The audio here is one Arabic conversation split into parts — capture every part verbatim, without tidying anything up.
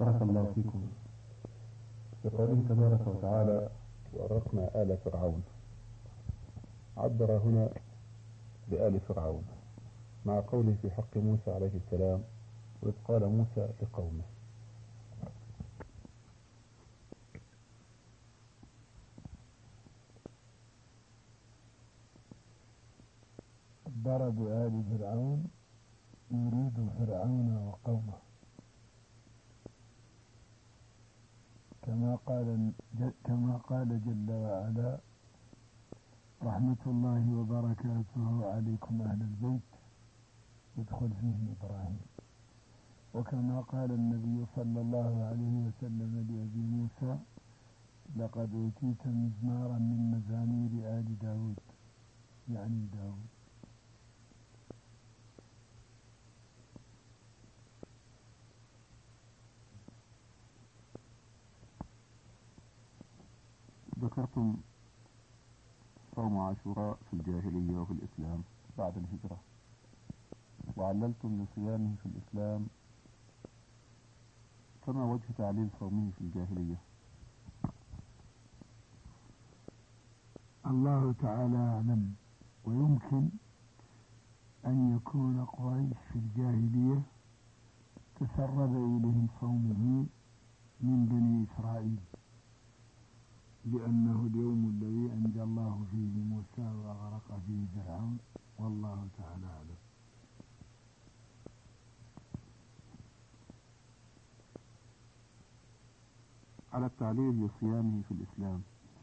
بارك الله فيكم. بقوله تبارك وتعالى وأغرقنا آل فرعون، عبر هنا بآل فرعون مع قوله في حق موسى عليه السلام وإذ قال موسى لقومه. ضرب آل فرعون يريد فرعون وقومه، كما قال كما قال جل وعلا رحمة الله وبركاته عليكم أهل البيت يدخل فيهم إبراهيم. وكما قال النبي صلى الله عليه وسلم لأبي موسى لقد أوتيت مزمارا من مزامير آل داود، يعني داود. ذكرتم صوم عاشوراء في الجاهلية وفي الإسلام بعد الهجرة، وعللتم لصيامه في الإسلام، فما وجه تعليل صومه في الجاهلية؟ الله تعالى أعلم. ويمكن أن يكون قريش في الجاهلية تسرب إليهم صومه من بني إسرائيل، لأنه اليوم الذي أنجى الله فيه موسى وأغرق فيه فرعون، والله تعالى أعلم. على التعليل لصيامه في الإسلام،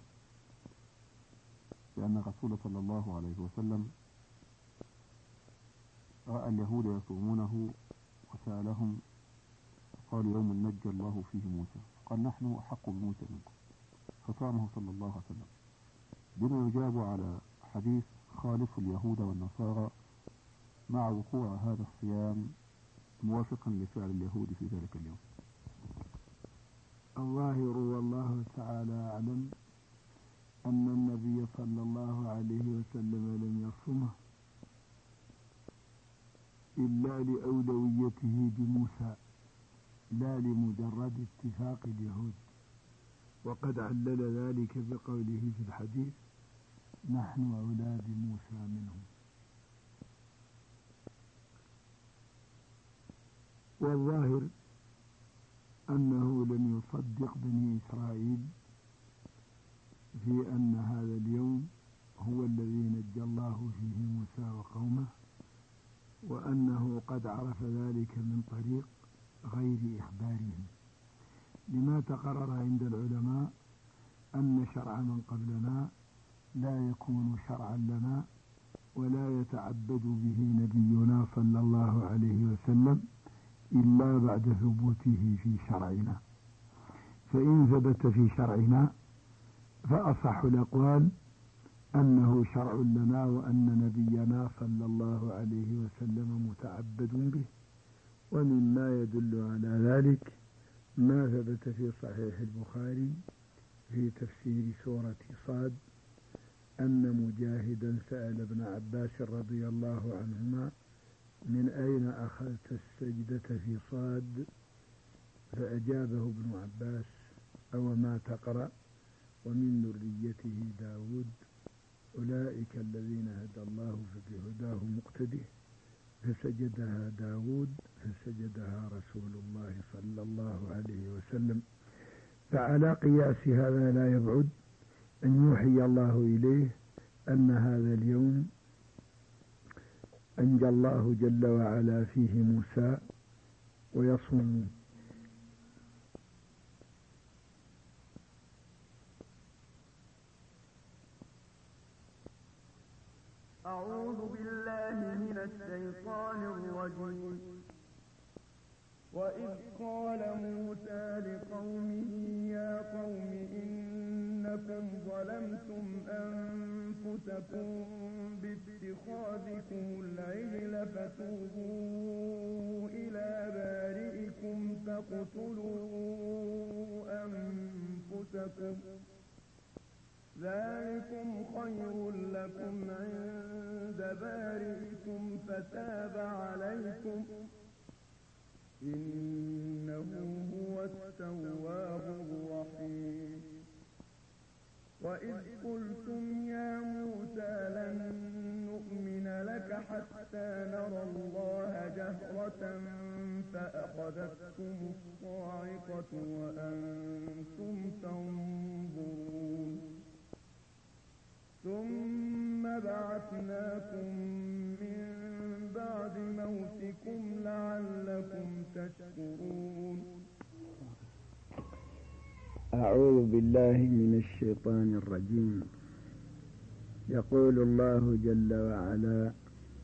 لأن الرسول صلى الله عليه وسلم رأى اليهود يصومونه وسألهم قال يوم نجى الله فيه موسى، قال نحن أحق بموسى منكم، فصامه صلى الله عليه وسلم، بما يجاب على حديث خالف اليهود والنصارى مع وقوع هذا الصيام موافقا لفعل اليهود في ذلك اليوم. الظاهر والله تعالى أعلم أن النبي صلى الله عليه وسلم لم يصمه إلا لأولويته بموسى، لا لمجرد اتفاق اليهود، وقد علل ذلك بقوله في الحديث نحن أولاد موسى منهم. والظاهر أنه لم يصدق بني إسرائيل في أن هذا اليوم هو الذي نجى الله فيه موسى وقومه، وأنه قد عرف ذلك من طريق غير إخبارهم، لما تقرر عند العلماء أن شرع من قبلنا لا يكون شرعا لنا ولا يتعبد به نبينا صلى الله عليه وسلم إلا بعد ثبوته في شرعنا. فإن ثبت في شرعنا فأصح الأقوال أنه شرع لنا وأن نبينا صلى الله عليه وسلم متعبد به. ومما يدل على ذلك ما ثبت في صحيح البخاري في تفسير سورة صاد أن مجاهدا سأل ابن عباس رضي الله عنهما من أين أخذت السجدة في صاد؟ فأجابه ابن عباس أو ما تقرأ ومن ذريته داود أولئك الذين هدى الله فبهداه مقتده، فسجدها داود فسجدها رسول الله صلى الله عليه وسلم. فعلى قياس هذا لا يبعد أن يوحي الله إليه أن هذا اليوم أنجى الله جل وعلا فيه موسى ويصوم. أعوذ بالله من الشيطان الرجيم. وإذ قال موسى لقومه يا قوم إنكم ظلمتم أنفسكم باتخاذكم العجل فتوبوا إلى بارئكم فاقتلوا أنفسكم ذلكم خير لكم عند بارئكم فتاب عليكم إنه هو التواب الرحيم وإذ قلتم يا موسى لن نؤمن لك حتى نرى الله جهرة فأخذتكم الصاعقة وأنتم تنظرون ثم بعثناكم من بعد موتكم لعلكم تشكرون أعوذ بالله من الشيطان الرجيم. يقول الله جل وعلا: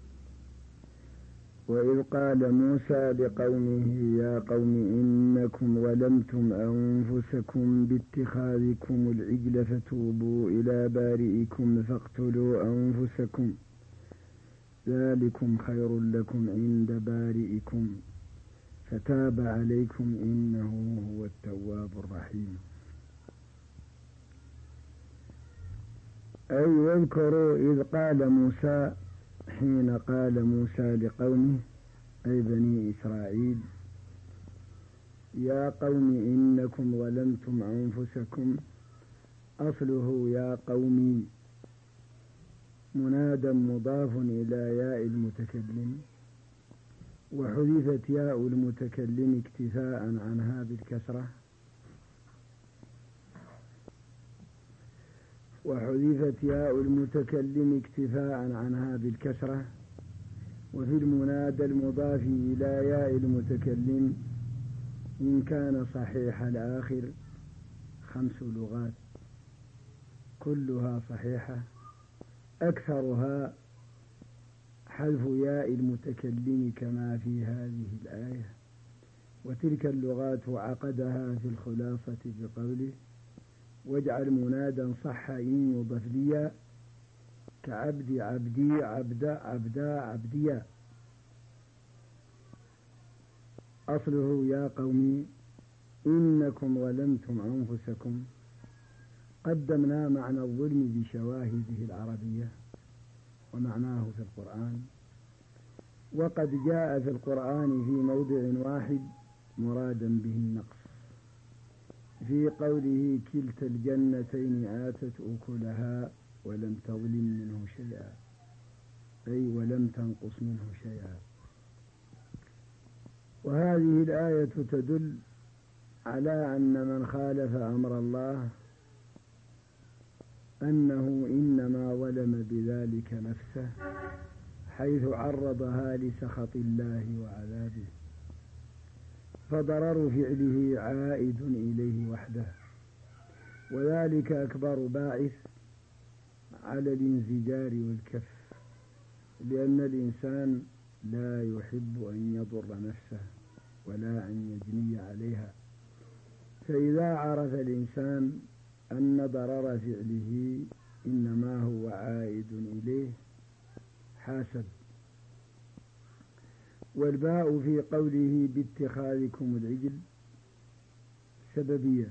وإذ قال موسى لقومه يا قوم إنكم ظلمتم أنفسكم باتخاذكم العجل فتوبوا إلى بارئكم فاقتلوا أنفسكم ذلكم خير لكم عند بارئكم فتاب عليكم إنه هو التواب الرحيم. أي واذكروا إذ قال موسى، حين قال موسى لقومه أي بني إسرائيل: يا قوم إنكم ظلمتم أنفسكم. أصله يا قومي منادى مضاف إلى ياء المتكلم، وحذفت ياء المتكلم اكتفاء عنها بالكسرة وحذفت ياء المتكلم اكتفاء عنها بالكسرة وفي المنادى المضاف إلى ياء المتكلم إن كان صحيح الآخر خمس لغات كلها صحيحة، أكثرها حذف ياء المتكلم كما في هذه الآية، وتلك اللغات عقدها في الخلاصة بقوله: واجعل منادا صح إن يضف لي كعبد عبدي عبدا عبدا عبديا. أصله يا قومي إنكم ظلمتم أنفسكم. قدمنا معنى الظلم بشواهده العربية ومعناه في القرآن، وقد جاء في القرآن في موضع واحد مرادا به النقص، في قوله: كلتا الجنتين آتت أكلها ولم تظلم منه شيئا، أي ولم تنقص منه شيئا. وهذه الآية تدل على أن من خالف أمر الله أنه إنما ظلم بذلك نفسه، حيث عرضها لسخط الله وعذابه، فضرر فعله عائد إليه وحده، وذلك أكبر باعث على الانزجار والكف، لأن الإنسان لا يحب أن يضر نفسه ولا أن يجني عليها، فإذا عرف الإنسان أن ضرر فعله إنما هو عائد إليه حاسب. والباء في قوله باتخاذكم العجل سببية،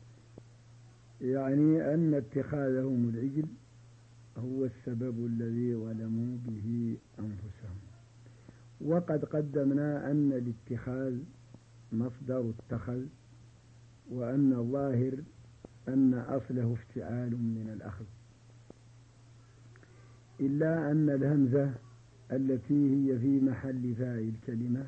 يعني أن اتخاذهم العجل هو السبب الذي ظلموا به أنفسهم. وقد قدمنا أن الاتخاذ مصدر اتخذ، وأن الظاهر أن أصله افتعال من الأخذ، إلا أن الهمزة التي هي في محل فاعل كلمة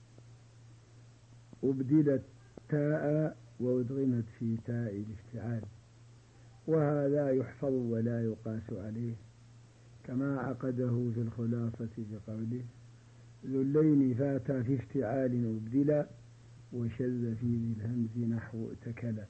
أبدلت تاء وأدغمت في تاء الافتعال، وهذا يحفظ ولا يقاس عليه، كما عقده في الخلاصة بقوله: ذو اللين فاتا في افتعال أبدلا وشذ في ذي الهمز نحو اتكلا.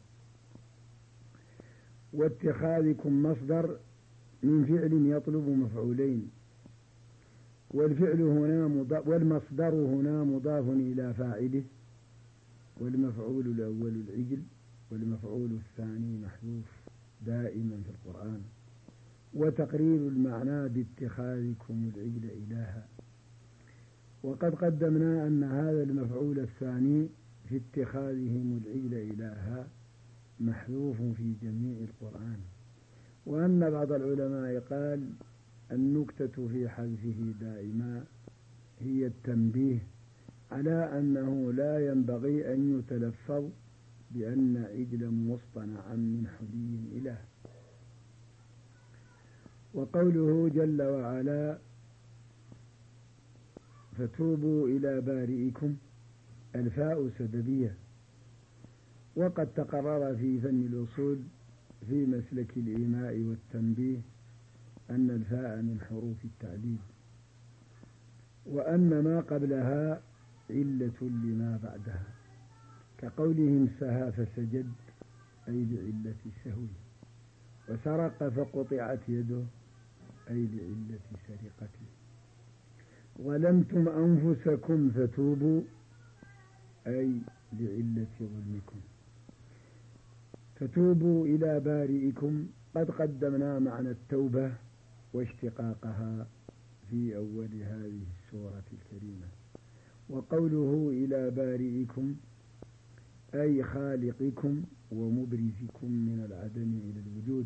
واتخاذكم مصدر من فعل يطلب مفعولين، والفعل هنا مضاف والمصدر هنا مضاف إلى فاعله، والمفعول الأول العجل والمفعول الثاني محذوف دائما في القرآن. وتقرير المعنى باتخاذكم العجل إلها. وقد قدمنا أن هذا المفعول الثاني في اتخاذهم العجل إلها محذوف في جميع القرآن، وأن بعض العلماء قال النكتة في حذفه دائما هي التنبيه على أنه لا ينبغي أن يتلفظ بأن عجلا مصطنعا من حلي إله. وقوله جل وعلا فتوبوا إلى بارئكم، الفاء سببية، وقد تقرر في فن الأصول في مسلك الإيماء والتنبيه أن الفاء من حروف التعليل، وأن ما قبلها علة لما بعدها، كقولهم سهى فسجد أي لعلة سهوه، وسرق فقطعت يده أي لعلة سرقته، ظلمتم أنفسكم فتوبوا أي لعلة ظلمكم. فتوبوا إلى بارئكم قد قدمنا معنى التوبة واشتقاقها في أول هذه السورة الكريمة. وقوله إلى بارئكم أي خالقكم ومبرزكم من العدم إلى الوجود.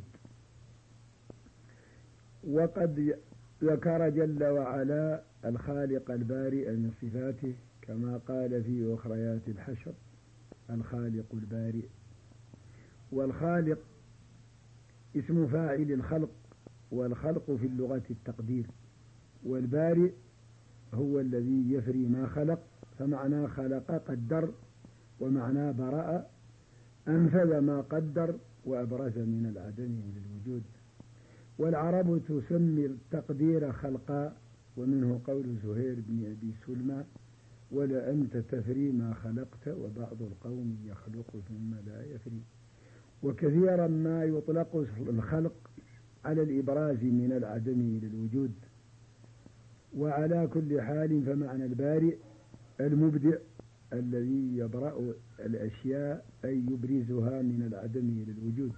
وقد ذكر جل وعلا الخالق البارئ من صفاته كما قال في أخريات الحشر الخالق البارئ. والخالق اسم فاعل الخلق، والخلق في اللغة التقدير، والبارئ هو الذي يفري ما خلق، فمعنى خلق قدر، ومعنى برأ أنفذ ما قدر وأبرز من العدم إلى الوجود. والعرب تسمي التقدير خلقا، ومنه قول زهير بن أبي سلمى ولأنت تفري ما خلقت وبعض القوم يخلق ثم لا يفري. وكثيرا ما يطلق الخلق على الإبراز من العدم إلى الوجود. وعلى كل حال فمعنى البارئ المبدع الذي يبرأ الأشياء أي يبرزها من العدم إلى الوجود.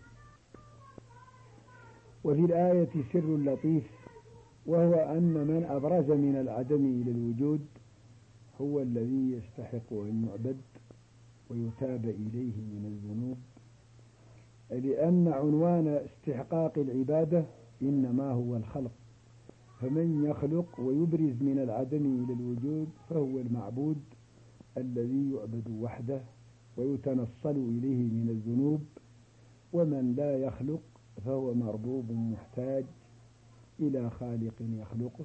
وفي الآية سر لطيف، وهو أن من أبرز من العدم إلى الوجود هو الذي يستحق أن يعبد ويتاب إليه من الذنوب، لأن عنوان استحقاق العبادة إنما هو الخلق، فمن يخلق ويبرز من العدم إلى الوجود فهو المعبود الذي يعبد وحده ويتنصل إليه من الذنوب. ومن لا يخلق فهو مربوب محتاج إلى خالق يخلقه.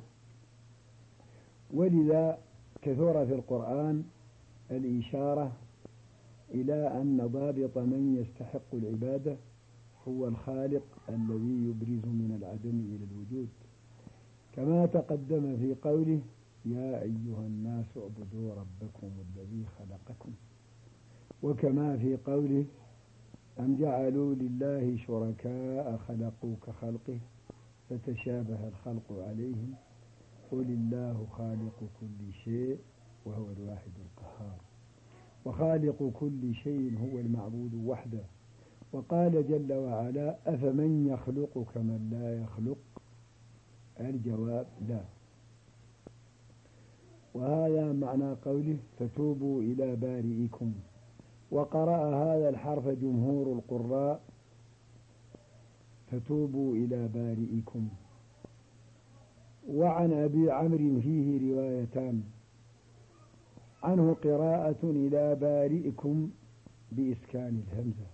ولذا كثر في القرآن الإشارة إلى أن ضابط من يستحق العبادة هو الخالق الذي يبرز من العدم إلى الوجود، كما تقدم في قوله يا أيها الناس اعبدوا ربكم الذي خلقكم، وكما في قوله أم جعلوا لله شركاء خلقوا كخلقه فتشابه الخلق عليهم قل الله خالق كل شيء وهو الواحد القهار. وخالق كل شيء هو المعبود وحده. وقال جل وعلا أفمن يخلق كمن لا يخلق؟ الجواب لا. وهذا معنى قوله فتوبوا إلى بارئكم. وقرأ هذا الحرف جمهور القراء فتوبوا إلى بارئكم. وعن أبي عمرو فيه روايتان، عنه قراءة إلى بارئكم بإسكان الهمزة،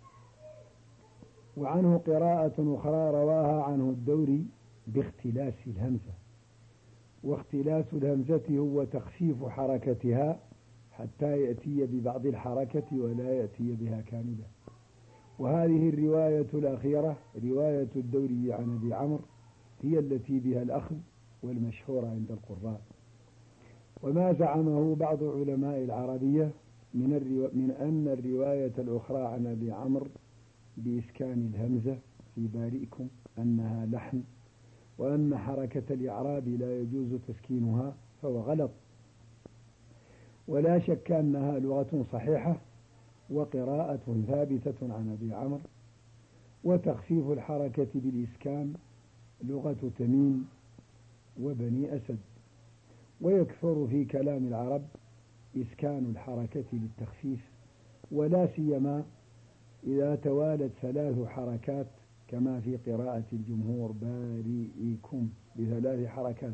وعنه قراءة أخرى رواها عنه الدوري باختلاس الهمزة. واختلاس الهمزة هو تخفيف حركتها حتى يأتي ببعض الحركة ولا يأتي بها كاملة. وهذه الرواية الأخيرة رواية الدوري عن أبي عمرو هي التي بها الأخذ والمشهورة عند القراء. وما زعمه بعض علماء العربية من, الرو... من أن الرواية الأخرى عن أبي عمرو بإسكان الهمزة في بارئكم أنها لحن، وأن حركة الإعراب لا يجوز تسكينها، فهو غلط. ولا شك أنها لغة صحيحة وقراءة ثابتة عن أبي عمرو. وتخفيف الحركة بالإسكان لغة تميم وبني أسد. ويكثر في كلام العرب إسكان الحركة للتخفيف، ولا سيما إذا توالت ثلاث حركات كما في قراءة الجمهور بارئكم بثلاث حركات.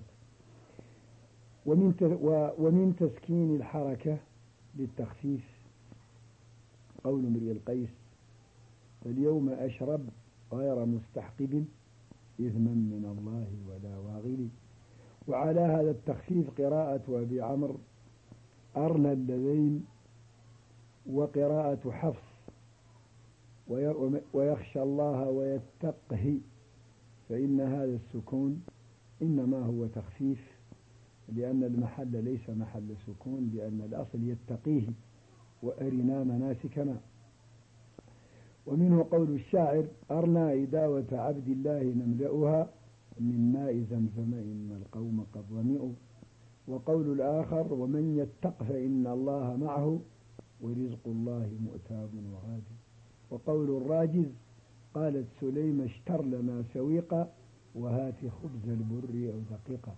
ومن ومن تسكين الحركة للتخفيف قول امرئ القيس فاليوم أشرب غير مستحقب إثما من الله ولا واغل. وعلى هذا التخفيف قراءة أبي عمرو أرنى اللذين وقراءة حفص ويخشى الله ويتقه، فإن هذا السكون إنما هو تخفيف، لأن المحل ليس محل سكون، لأن الأصل يتقيه وأرنا مناسكنا. ومنه قول الشاعر أرنا إداوة عبد الله نملأها من ماء زمزم إن القوم قد ظمئوا. وقول الآخر ومن يتق فإن الله معه ورزق الله مؤتاب وغادي. وقول الراجز قالت سليم اشتر لنا سويقا وهات خبز البر أو دقيقا.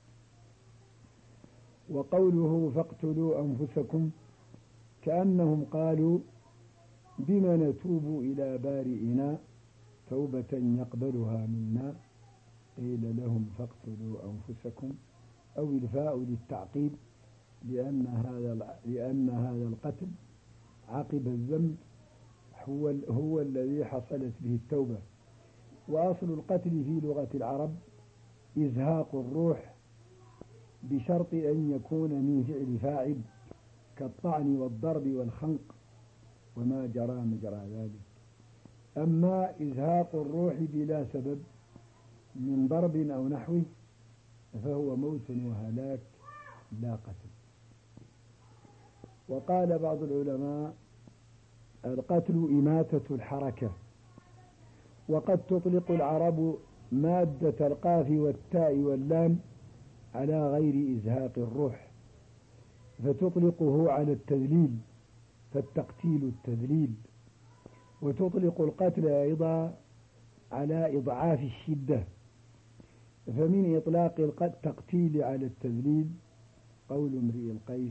وقوله فاقتلوا أنفسكم كأنهم قالوا بما نتوب إلى بارئنا توبة يقبلها منا، قيل لهم فاقتلوا أنفسكم، أو الفاء للتعقيب، لأن هذا لأن هذا القتل عقب الذنب هو هو الذي حصلت به التوبة. وأصل القتل في لغة العرب إزهاق الروح بشرط أن يكون من فعل فاعل كالطعن والضرب والخنق وما جرى مجرى ذلك. أما إزهاق الروح بلا سبب من ضرب أو نحوه فهو موت وهلاك لا قتل. وقال بعض العلماء القتل إماتة الحركة. وقد تطلق العرب مادة القاف والتاء واللام على غير إزهاق الروح، فتطلقه على التذليل، فالتقتيل التذليل. وتطلق القتل أيضا على إضعاف الشدة، فمن إطلاق التقتيل على التذليل قول امرئ القيس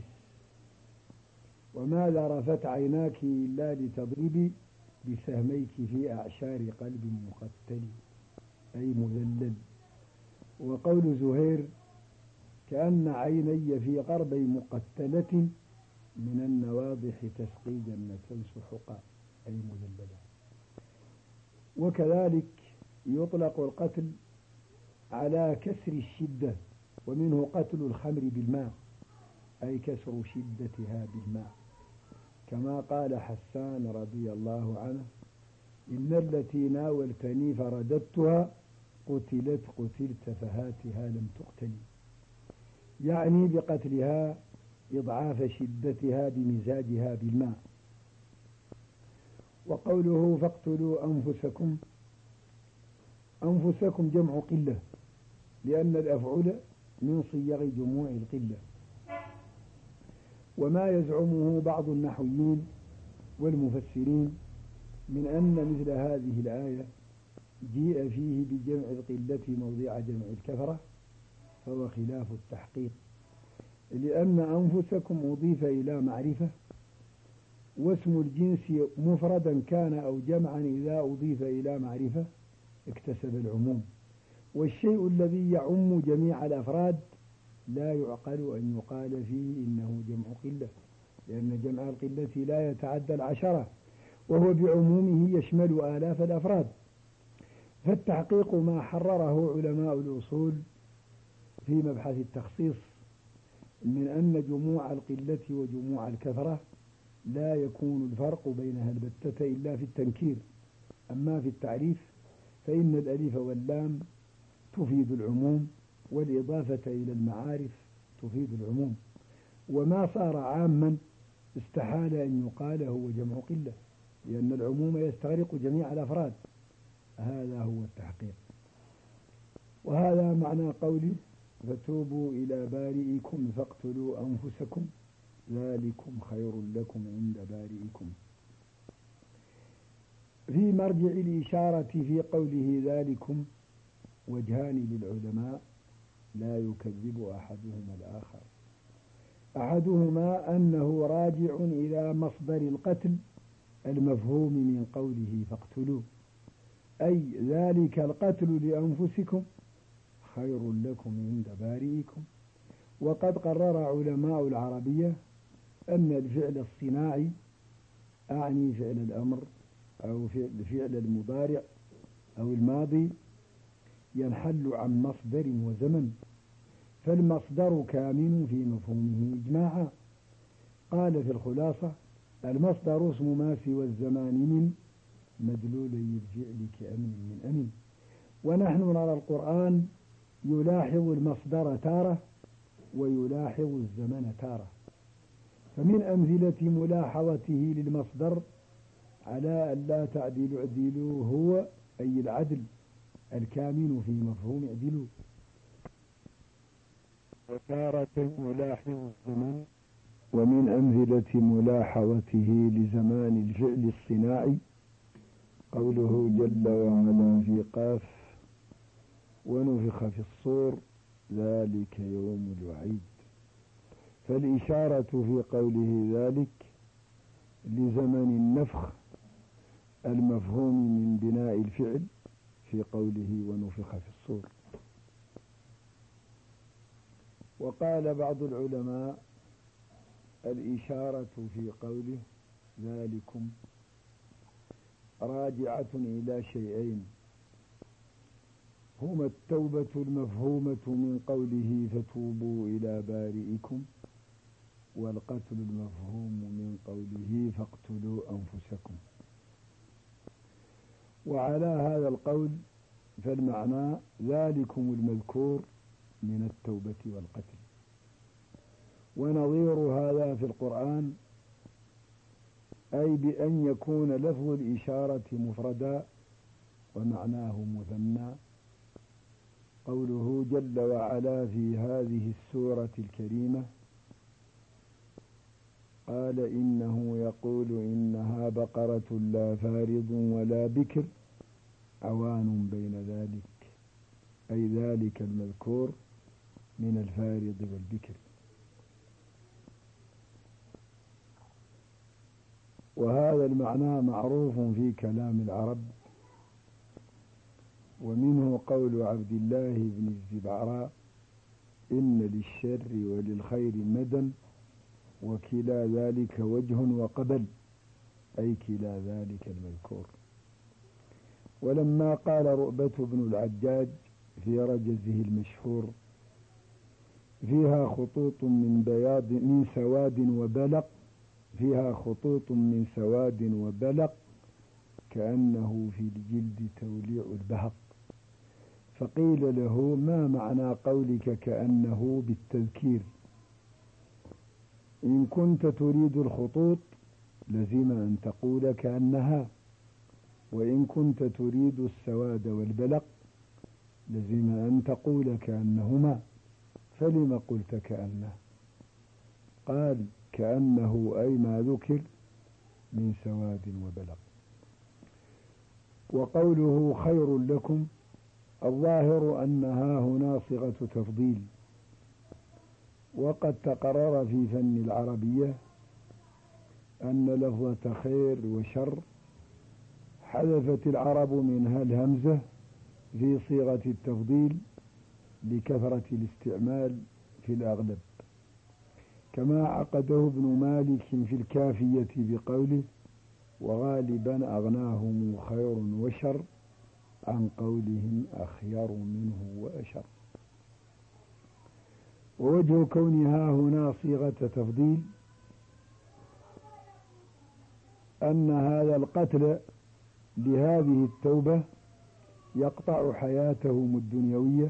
وما ذرفت عيناك إلا لتضربي بسهميك في أعشار قلب مقتل، أي مذلل. وقول زهير كأن عيني في غرب مقتلة من النواضح تسقي جنة سحقا، أي مذللة. وكذلك يطلق القتل على كسر الشدة، ومنه قتل الخمر بالماء، أي كسر شدتها بالماء، كما قال حسان رضي الله عنه إن التي ناولتني فرددتها قتلت قتلت فهاتها لم تقتلي، يعني بقتلها إضعاف شدتها بمزاجها بالماء. وقوله فاقتلوا أنفسكم، أنفسكم جمع قلة، لأن الأفعل من صيغ جموع القلة. وما يزعمه بعض النحويين والمفسرين من أن مثل هذه الآية جيء فيه بجمع القلة موضع جمع الكثرة فهو خلاف التحقيق، لأن أنفسكم أضيف إلى معرفة، واسم الجنس مفردا كان أو جمعا إذا أضيف إلى معرفة اكتسب العموم. والشيء الذي يعم جميع الأفراد لا يعقل أن يقال فيه إنه جمع قلة، لأن جمع القلة لا يتعدى العشرة، وهو بعمومه يشمل آلاف الأفراد. فالتحقيق ما حرره علماء الأصول في مبحث التخصيص من أن جموع القلة وجموع الكثرة لا يكون الفرق بينها البتة إلا في التنكير. أما في التعريف فإن الألف واللام تفيد العموم، والإضافة إلى المعارف تفيد العموم، وما صار عاما استحال أن يقال هو جمع قلة، لأن العموم يستغرق جميع الأفراد. هذا هو التحقيق. وهذا معنى قوله فتوبوا إلى بارئكم فاقتلوا أنفسكم ذلكم خير لكم عند بارئكم. في مرجع الإشارة في قوله ذلكم وجهان للعلماء لا يكذب أحدهما الآخر. أحدهما أنه راجع إلى مصدر القتل المفهوم من قوله فاقتلوا، أي ذلك القتل لأنفسكم خير لكم عند بارئكم. وقد قرر علماء العربية أن الفعل الصناعي أعني فعل الأمر أو فعل المضارع أو الماضي ينحل عن مصدر وزمن، فالمصدر كامن في مفهومه إجماعا. قال في الخلاصة: المصدر اسم ما سوى الزمان من مدلولي الفعل كأمن من أمن. ونحن نرى القرآن يلاحظ المصدر تارة ويلاحظ الزمن تارة. فمن أمثلة ملاحظته للمصدر على أن لا تعدل اعدلوا هو أي العدل الكامن في مفهوم اعدلوا. وتارة يلاحظ الزمن. ومن أمثلة ملاحظته لزمان الفعل الصناعي قوله جل وعلا في قاف: ونفخ في الصور ذلك يوم الوعيد. فالإشارة في قوله ذلك لزمن النفخ المفهوم من بناء الفعل في قوله ونفخ في الصور. وقال بعض العلماء: الإشارة في قوله ذلكم راجعة إلى شيئين، هما التوبة المفهومة من قوله فتوبوا إلى بارئكم، والقتل المفهوم من قوله فاقتلوا أنفسكم. وعلى هذا القول فالمعنى ذلكم المذكور من التوبة والقتل. ونظير هذا في القرآن أي بأن يكون لفظ الإشارة مفردا ومعناه مثنى. قوله جل وعلا في هذه السورة الكريمة: قال إنه يقول إنها بقرة لا فارض ولا بكر عوان بين ذلك، أي ذلك المذكور من الفارض والبكر. وهذا المعنى معروف في كلام العرب، ومنه قول عبد الله بن الزبعراء: إن للشر وللخير مدى وكلا ذلك وجه وقبل، أي كلا ذلك المذكور. ولما قال رؤبة بن العجاج في رجزه المشهور: فيها خطوط من بياض من سواد وبلق، فيها خطوط من سواد وبلق كأنه في الجلد توليع البهق، فقيل له: ما معنى قولك كأنه بالتذكير؟ إن كنت تريد الخطوط لزم أن تقول كأنها، وإن كنت تريد السواد والبلق لزم أن تقول كأنهما، فلم قلت كأنه؟ قال: كأنه أي ما ذكر من سواد وبلق. وقوله خير لكم الظاهر أنها هنا صيغة تفضيل، وقد تقرر في فن العربية أن لفظة خير وشر حذفت العرب منها الهمزة في صيغة التفضيل لكثرة الاستعمال في الأغلب، كما عقده ابن مالك في الكافية بقوله: وغالبا أغناهم خير وشر عن قولهم أخير منه وأشر. ووجه كونها هنا صيغة تفضيل أن هذا القتل لهذه التوبة يقطع حياتهم الدنيوية،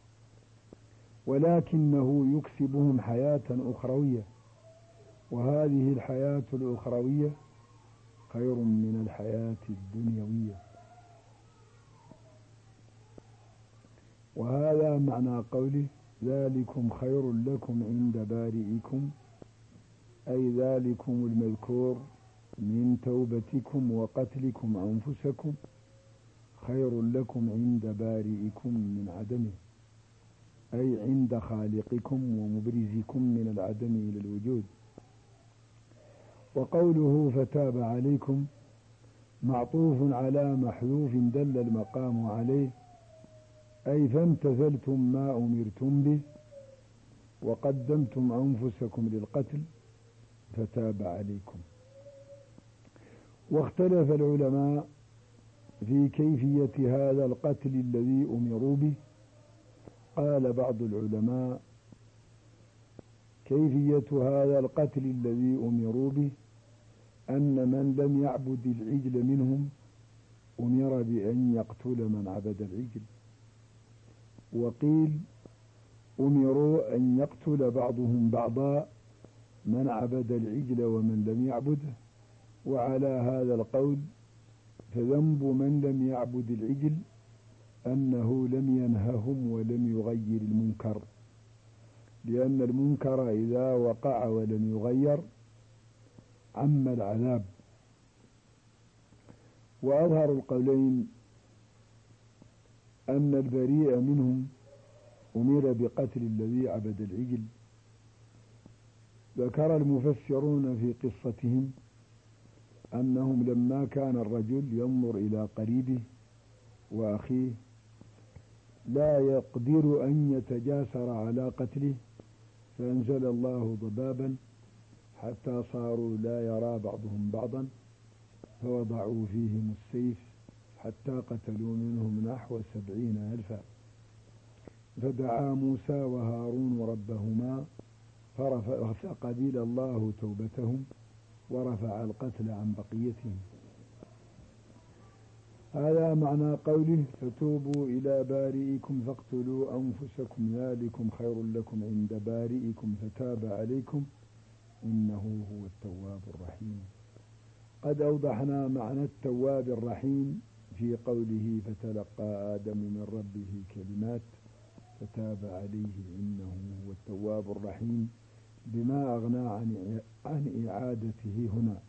ولكنه يكسبهم حياة أخروية، وهذه الحياة الأخروية خير من الحياة الدنيوية. وهذا معنى قوله: ذلكم خير لكم عند بارئكم، أي ذلكم المذكور من توبتكم وقتلكم أنفسكم خير لكم عند بارئكم من عدمه، أي عند خالقكم ومبرزكم من العدم إلى الوجود. وقوله فتاب عليكم معطوف على محذوف دل المقام عليه، أي فامتثلتم ما أمرتم به وقدمتم أنفسكم للقتل فتاب عليكم. واختلف العلماء في كيفية هذا القتل الذي أمروا به. قال بعض العلماء كيفية هذا القتل الذي أمروا به أن من لم يعبد العجل منهم أمر بأن يقتل من عبد العجل، وقيل أمروا أن يقتل بعضهم بعضا من عبد العجل ومن لم يعبده. وعلى هذا القول فذنب من لم يعبد العجل أنه لم ينههم ولم يغير المنكر، لأن المنكر إذا وقع ولم يغير عم العذاب. وأظهر القولين أن البريء منهم أمر بقتل الذي عبد العجل. ذكر المفسرون في قصتهم أنهم لما كان الرجل ينظر إلى قريبه وأخيه لا يقدر أن يتجاسر على قتله، فأنزل الله ضبابا حتى صاروا لا يرى بعضهم بعضا، فوضعوا فيهم السيف حتى قتلوا منهم نحو سبعين ألفا. فدعا موسى وهارون ربهما فقبل الله توبتهم ورفع القتل عن بقيتهم. هذا معنى قوله فتوبوا إلى بارئكم فاقتلوا أنفسكم ذلكم خير لكم عند بارئكم فتاب عليكم إنه هو التواب الرحيم. قد أوضحنا معنى التواب الرحيم في قوله فتلقى آدم من ربه كلمات فتاب عليه إنه هو التواب الرحيم بما أغنى عن عن إعادته هنا.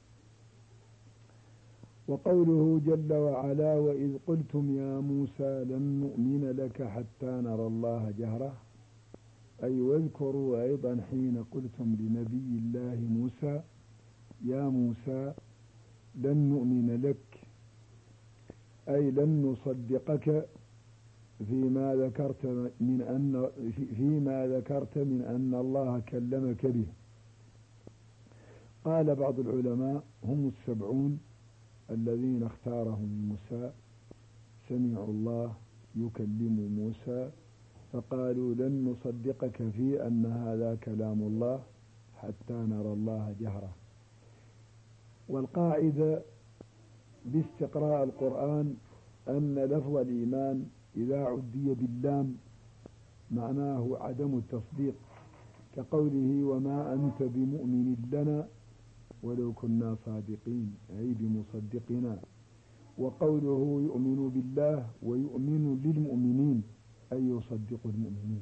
وقوله جل وعلا وإذ قلتم يا موسى لن نؤمن لك حتى نرى الله جهرة، أي واذكروا أيضا حين قلتم لنبي الله موسى يا موسى لن نؤمن لك، أي لن نصدقك فيما ذكرت من أن فيما ذكرت من أن الله كلمك به. قال بعض العلماء هم السبعون الذين اختارهم موسى سمعوا الله يكلم موسى فقالوا لن نصدقك في أن هذا كلام الله حتى نرى الله جهرة. والقاعدة باستقراء القرآن أن لفظ الإيمان إذا عدي باللام معناه عدم التصديق، كقوله وما أنت بمؤمن لنا ولو كنا صادقين أي بمصدقنا. وقوله يؤمن بالله ويؤمن للمؤمنين أي يصدق المؤمنين.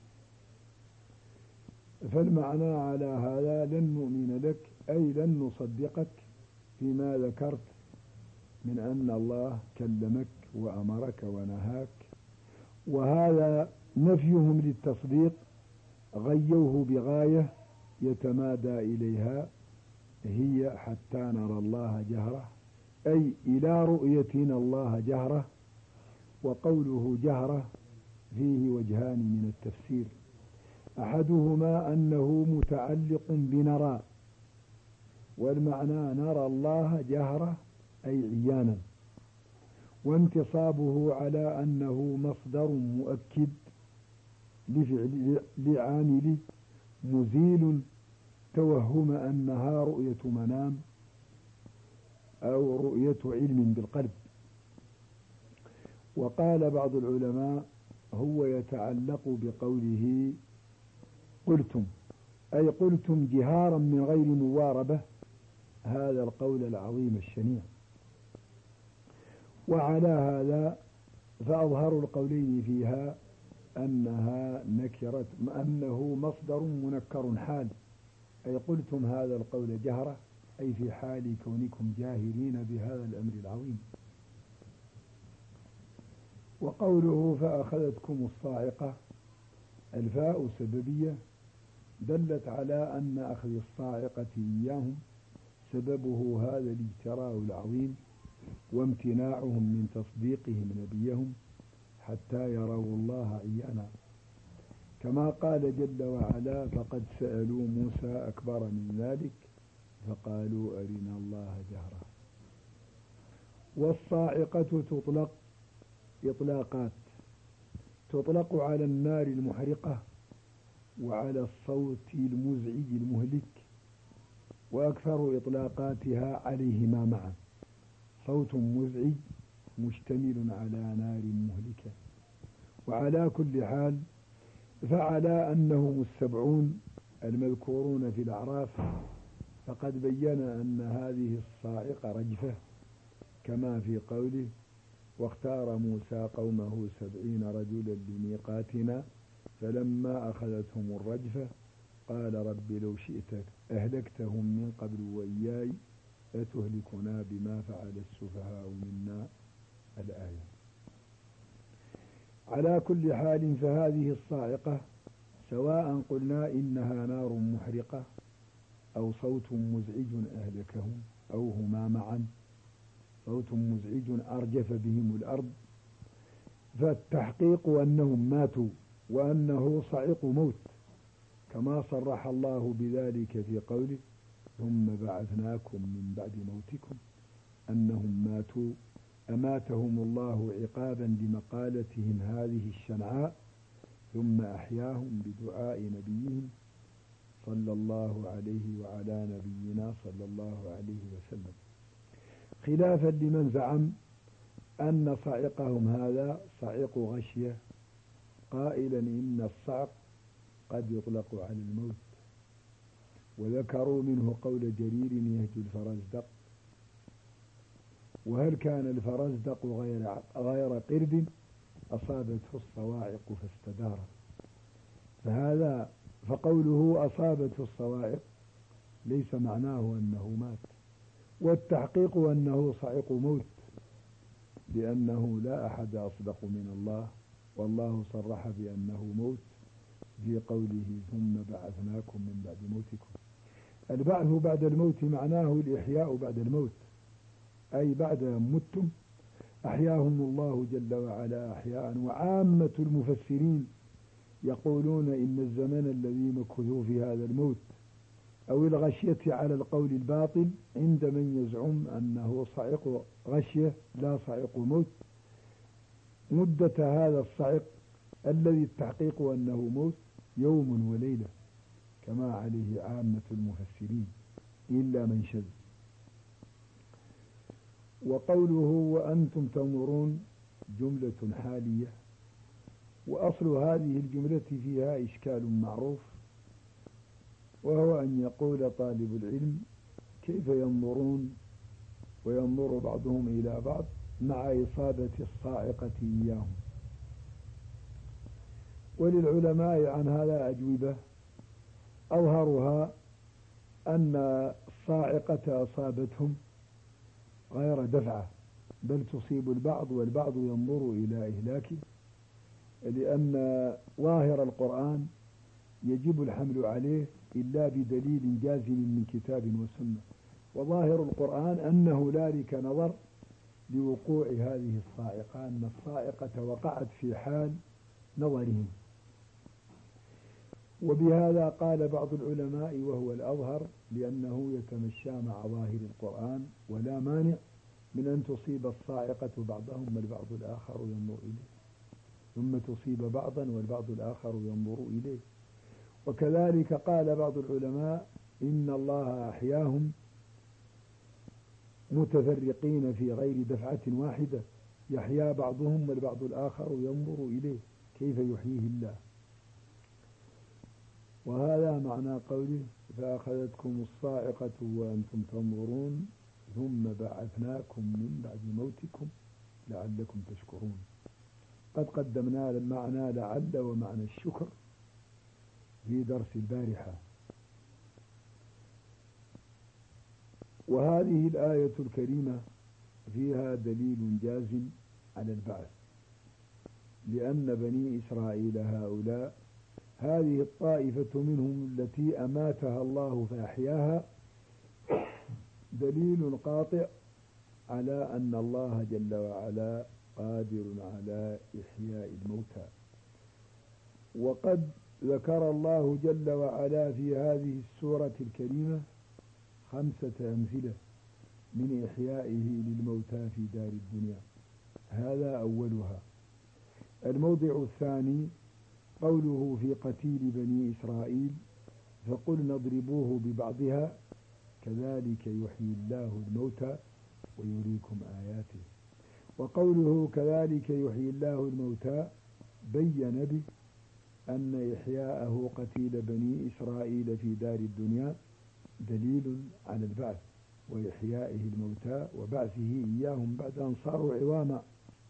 فالمعنى على هذا لن نؤمن لك أي لن نصدقك فيما ذكرت من أن الله كلمك وأمرك ونهاك. وهذا نفيهم للتصديق غيوه بغاية يتمادى إليها هي حتى نرى الله جهرة، أي إلى رؤيتنا الله جهرة. وقوله جهرة فيه وجهان من التفسير، أحدهما أنه متعلق بنرى، والمعنى نرى الله جهرة أي عيانا، وانتصابه على أنه مصدر مؤكد لفعل لعامله مزيل توهم أنها رؤية منام أو رؤية علم بالقلب. وقال بعض العلماء هو يتعلق بقوله قلتم، أي قلتم جهارا من غير مواربة هذا القول العظيم الشنيع. وعلى هذا فأظهر القولين فيها أنها نكرة أنه مصدر منكر حال، أي قلتم هذا القول جهرة أي في حال كونكم جاهرين بهذا الأمر العظيم. وقوله فأخذتكم الصاعقة الفاء سببية دلت على أن أخذ الصاعقة إياهم سببه هذا الاجتراء العظيم وامتناعهم من تصديقهم نبيهم حتى يروا الله عيانا، كما قال جل وعلا فقد سألوا موسى أكبر من ذلك فقالوا أرنا الله جهرة. والصاعقة تطلق إطلاقات، تطلق على النار المحرقة وعلى الصوت المزعج المهلك، وأكثر إطلاقاتها عليهما معا، صوت مزعج مشتمل على نار مهلكة. وعلى كل حال فعلى أنهم السبعون المذكورون في الأعراف فقد بين أن هذه الصاعقة رجفة، كما في قوله: واختار موسى قومه سبعين رجلا لميقاتنا فلما أخذتهم الرجفة قال رب لو شئت أهلكتهم من قبل وإياي أتهلكنا بما فعل السفهاء منا، الآية. على كل حال فهذه الصاعقة سواء قلنا إنها نار محرقة أو صوت مزعج أهلكهم أو هما معا، صوت مزعج أرجف بهم الأرض، فالتحقيق أنهم ماتوا وأنه صعق موت، كما صرح الله بذلك في قوله: ثم بعثناكم من بعد موتكم، أنهم ماتوا أماتهم الله عقابا لمقالتهم هذه الشنعاء، ثم أحياهم بدعاء نبيهم صلى الله عليه وعلى نبينا صلى الله عليه وسلم، خلافا لمن زعم أن صعقهم هذا صعق غشية، قائلا إن الصعق قد يطلق على الموت. وذكروا منه قول جرير يهج الفرزدق: وهل كان الفرزدق غير غير قرد أصابته الصواعق فاستدار، فهذا فقوله أصابته الصواعق ليس معناه أنه مات، والتحقيق أنه صعق موت، لأنه لا أحد أصدق من الله، والله صرح بأنه موت في قوله: ثم بعثناكم من بعد موتكم. البعث بعد الموت معناه الإحياء بعد الموت، أي بعد أن متم أحياهم الله جل وعلا أحياء. وعامة المفسرين يقولون إن الزمن الذي مكثوا في هذا الموت أو الغشية على القول الباطل عند من يزعم أنه صعق غشية لا صعق موت، مدة هذا الصعق الذي التحقيق أنه موت يوم وليلة، كما عليه عامة المفسرين إلا من شذ. وقوله وأنتم تنظرون جملة حالية، وأصل هذه الجملة فيها إشكال معروف، وهو أن يقول طالب العلم: كيف ينظرون وينظر بعضهم إلى بعض مع إصابة الصاعقة إياهم؟ وللعلماء عن هذا أجوبة، أظهرها أن الصاعقة أصابتهم غير دفعة، بل تصيب البعض والبعض ينظر إلى إهلاكه، لأن ظاهر القرآن يجب الحمل عليه إلا بدليل جازم من كتاب وسنة، وظاهر القرآن أن هنالك نظر لوقوع هذه الصاعقة، أن الصاعقة وقعت في حال نظرهم. وبهذا قال بعض العلماء وهو الأظهر لأنه يتمشى مع ظاهر القرآن، ولا مانع من أن تصيب الصاعقة بعضهم والبعض الآخر ينظر إليه، ثم تصيب بعضا والبعض الآخر ينظر إليه. وكذلك قال بعض العلماء إن الله أحياهم متفرقين في غير دفعة واحدة، يحيا بعضهم والبعض الآخر ينظر إليه، كيف يحييه الله؟ وهذا معنى قوله: فأخذتكم الصاعقة وأنتم تنظرون ثم بعثناكم من بعد موتكم لعلكم تشكرون. قد قدمنا المعنى لعل ومعنى الشكر في درس البارحة. وهذه الآية الكريمة فيها دليل جازم على البعث، لأن بني إسرائيل هؤلاء هذه الطائفة منهم التي أماتها الله فأحياها دليل قاطع على أن الله جل وعلا قادر على إحياء الموتى. وقد ذكر الله جل وعلا في هذه السورة الكريمة خمسة أمثلة من إحيائه للموتى في دار الدنيا. هذا أولها. الموضع الثاني قوله في قتيل بني إسرائيل فقلنا اضربوه ببعضها كذلك يحيي الله الموتى ويريكم آياته. وقوله كذلك يحيي الله الموتى بين به أن إحياءه قتيل بني إسرائيل في دار الدنيا دليل على البعث وإحيائه الموتى وبعثه إياهم بعد أن صاروا عظاما.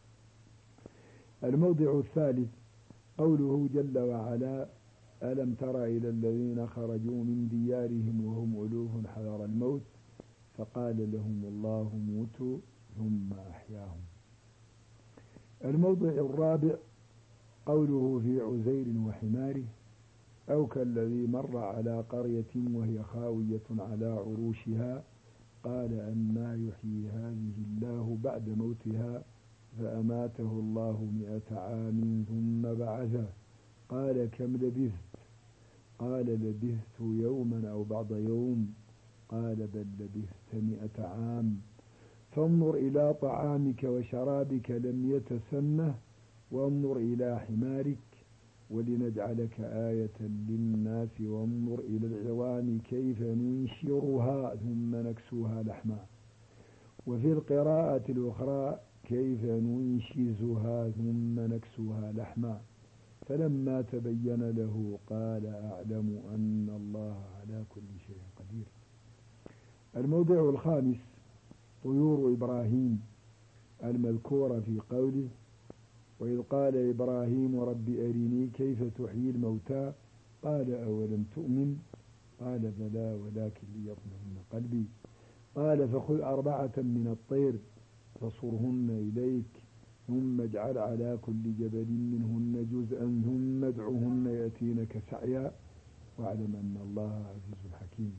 الموضع الثالث قوله جل وعلا ألم تر إلى الذين خرجوا من ديارهم وهم ألوف حذر الموت فقال لهم الله موتوا ثم أحياهم. الموضع الرابع قوله في عزير وحماره أو كالذي مر على قرية وهي خاوية على عروشها قال أنى يحيي هذه الله بعد موتها فأماته الله مئة عام ثم بعثه قال كم لبثت قال لبثت يوما أو بعض يوم قال بل لبثت مئة عام فانظر إلى طعامك وشرابك لم يتسنه وانظر إلى حمارك ولنجعلك آية للناس وانظر إلى العظام كيف ننشرها ثم نكسوها لحما وفي القراءة الأخرى كيف ننشزها ثم نكسوها لحما فلما تبين له قال أعلم أن الله على كل شيء قدير. الموضع الخامس طيور إبراهيم المذكورة في قوله وإذ قال إبراهيم رب أرني كيف تحيي الموتى قال أولم تؤمن قال بلى ولكن ليطمئن قلبي قال فخذ أربعة من الطير فصرهن إليك ثم اجعل على كل جبل منهن جزءا ثم ادعهن يأتينك سعيا واعلم أن الله عزيز حكيم.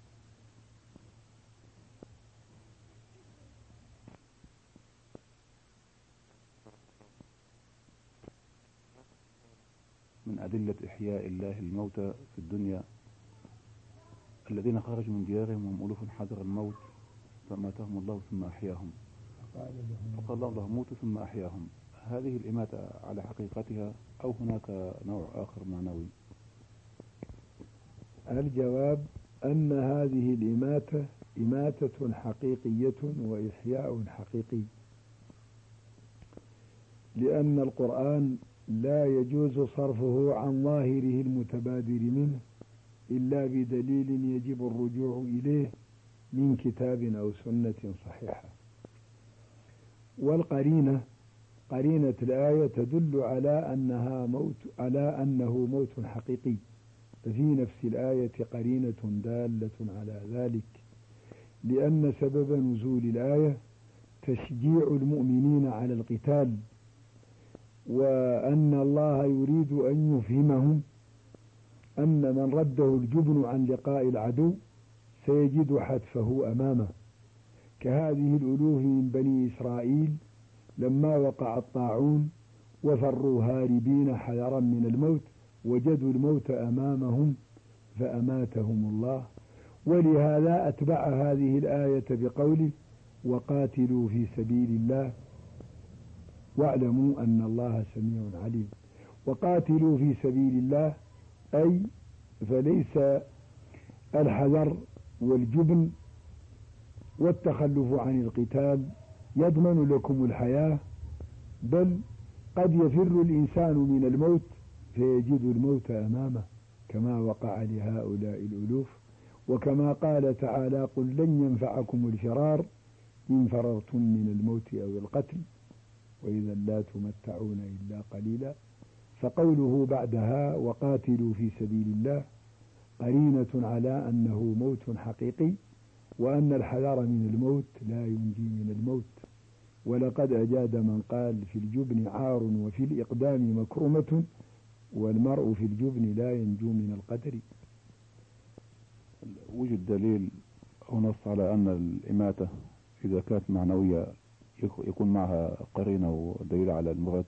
من أدلة إحياء الله الموتى في الدنيا الذين خرجوا من ديارهم وهم ألوف حذر الموت فأماتهم الله ثم أحياهم فقال الله لهم موتوا ثم أحياهم. هذه الإماتة على حقيقتها أو هناك نوع آخر معنوي؟ الجواب أن هذه الإماتة إماتة حقيقية وإحياء حقيقي، لأن القرآن لا يجوز صرفه عن ظاهره المتبادر منه إلا بدليل يجب الرجوع إليه من كتاب أو سنة صحيحة. والقرينة قرينة الآية تدل على أنها موت على أنه موت حقيقي، ففي نفس الآية قرينة دالة على ذلك، لأن سبب نزول الآية تشجيع المؤمنين على القتال، وأن الله يريد أن يفهمهم أن من رده الجبن عن لقاء العدو سيجد حتفه أمامه، كهذه الألوف من بني إسرائيل لما وقع الطاعون وفروا هاربين حذرا من الموت وجدوا الموت أمامهم فأماتهم الله. ولهذا أتبع هذه الآية بقوله وقاتلوا في سبيل الله واعلموا أن الله سميع عليم. وقاتلوا في سبيل الله أي فليس الحذر والجبن والتخلف عن القتال يضمن لكم الحياة، بل قد يفر الإنسان من الموت فيجد الموت أمامه كما وقع لهؤلاء الألوف، وكما قال تعالى قل لن ينفعكم الفرار إن فررتم من الموت أو القتل وإذا لا تمتعون إلا قليلا. فقوله بعدها وقاتلوا في سبيل الله قرينة على أنه موت حقيقي، وأن الحذر من الموت لا ينجي من الموت. ولقد أجاد من قال في الجبن عار وفي الإقدام مكرمة والمرء في الجبن لا ينجو من القدر. وجد دليل أو نص على أن الإماتة إذا كانت معنوية يكون معها قرينة ودليل على المراد؟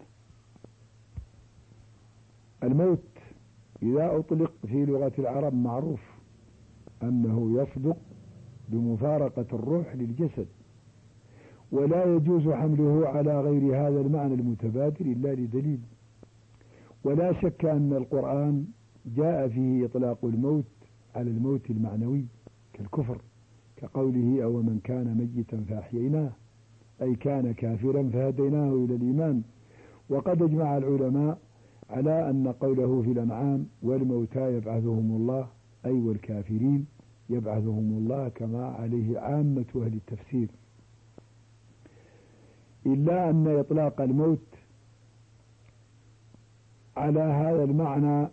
الموت إذا أطلق في لغة العرب معروف أنه يصدق بمفارقة الروح للجسد، ولا يجوز حمله على غير هذا المعنى المتبادر إلا لدليل. ولا شك أن القرآن جاء فيه إطلاق الموت على الموت المعنوي كالكفر، كقوله أو من كان ميتا فأحييناه، أي كان كافرا فهديناه إلى الإيمان. وقد اجمع العلماء على أن قوله في الأنعام والموتى يبعثهم الله، أي والكافرين يبعثهم الله، كما عليه عامة أهل التفسير، إلا أن إطلاق الموت على هذا المعنى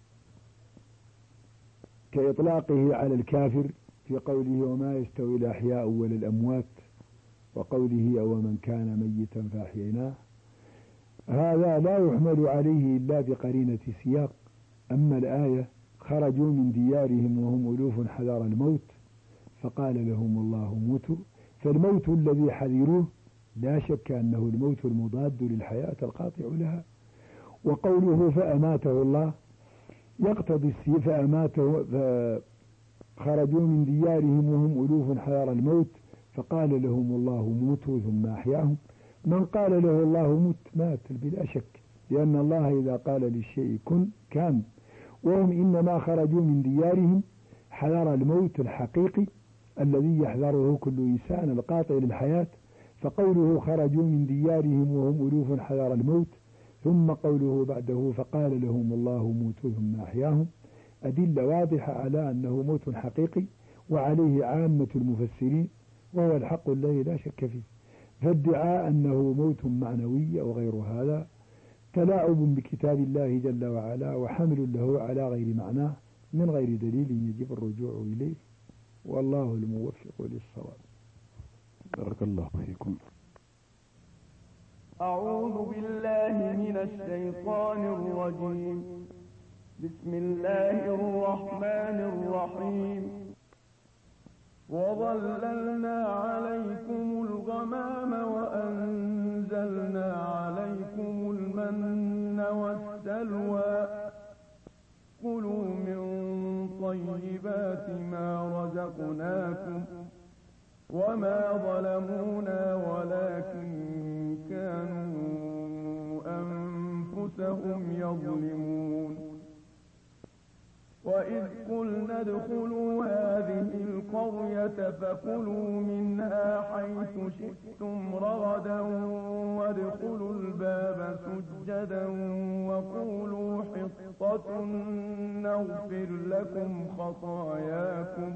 كإطلاقه على الكافر في قوله وما يستوي الأحياء ولا الأموات، وقوله أو من كان ميتا فأحييناه، هذا لا يحمل عليه إلا بقرينة سياق. أما الآية خرجوا من ديارهم وهم ألوف حذر الموت فقال لهم الله موتوا، فالموت الذي حذروه لا شك أنه الموت المضاد للحياة القاطع لها. وقوله فأماته الله يقتضي فأماته، فخرجوا من ديارهم وهم ألوف حذر الموت فقال لهم الله موتوا ثم أحياهم. من قال له الله موت مات بلا شك، لأن الله إذا قال للشيء كن كان، وهم إنما خرجوا من ديارهم حذر الموت الحقيقي الذي يحذره كل إنسان القاطع للحياة. فقوله خرجوا من ديارهم وهم ألوف حذر الموت، ثم قوله بعده فقال لهم الله موتوا ثم أحياهم، أدلة واضحة على أنه موت حقيقي، وعليه عامة المفسرين، وهو الحق الذي لا شك فيه. فادعاء أنه موت معنوي أو غير هذا تلاعب بكتاب الله جل وعلا، وحمل له على غير معناه من غير دليل يجب الرجوع إليه، والله الموفق للصواب. بارك الله فيكم. أعوذ بالله من الشيطان الرجيم. بسم الله الرحمن الرحيم. وظللنا عليكم الغمام وأنزلنا عليكم المن والسلوى كلوا من طيبات ما رزقناكم وما ظلمونا ولكن كانوا أنفسهم يظلمون. وإذ قلنا ادخلوا هذه القرية فكلوا منها حيث شئتم رغدا وادخلوا الباب سجدا وقولوا حطة نغفر لكم خطاياكم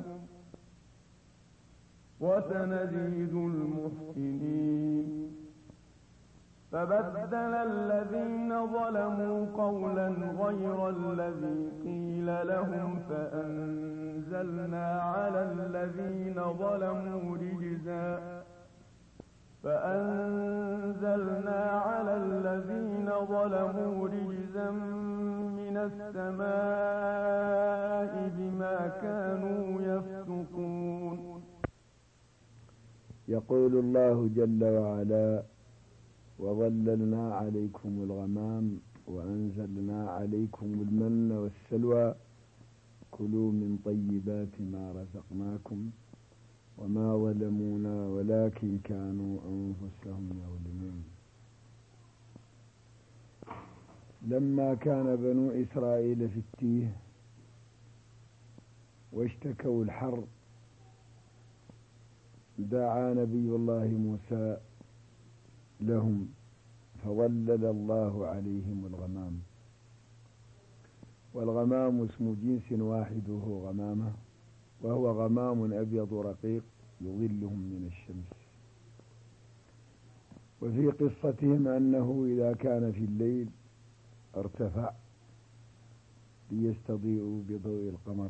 وسنزيد المحسنين. فبدل الذين ظلموا قولا غير الذي قيل لهم فأنزلنا على الذين ظلموا رجزا فأنزلنا على الذين ظلموا رجزا من السماء بما كانوا يفسقون. يقول الله جل وعلا وظللنا عليكم الغمام وأنزلنا عليكم المن والسلوى كلوا من طيبات ما رزقناكم وما ظلمونا ولكن كانوا أنفسهم يظلمون. لما كان بنو إسرائيل في التيه واشتكوا الحر دعا نبي الله موسى لهم فظلل الله عليهم الغمام. والغمام اسم جنس واحد وهو غمامة، وهو غمام أبيض رقيق يظلهم من الشمس. وفي قصتهم أنه إذا كان في الليل ارتفع ليستضيئوا بضوء القمر.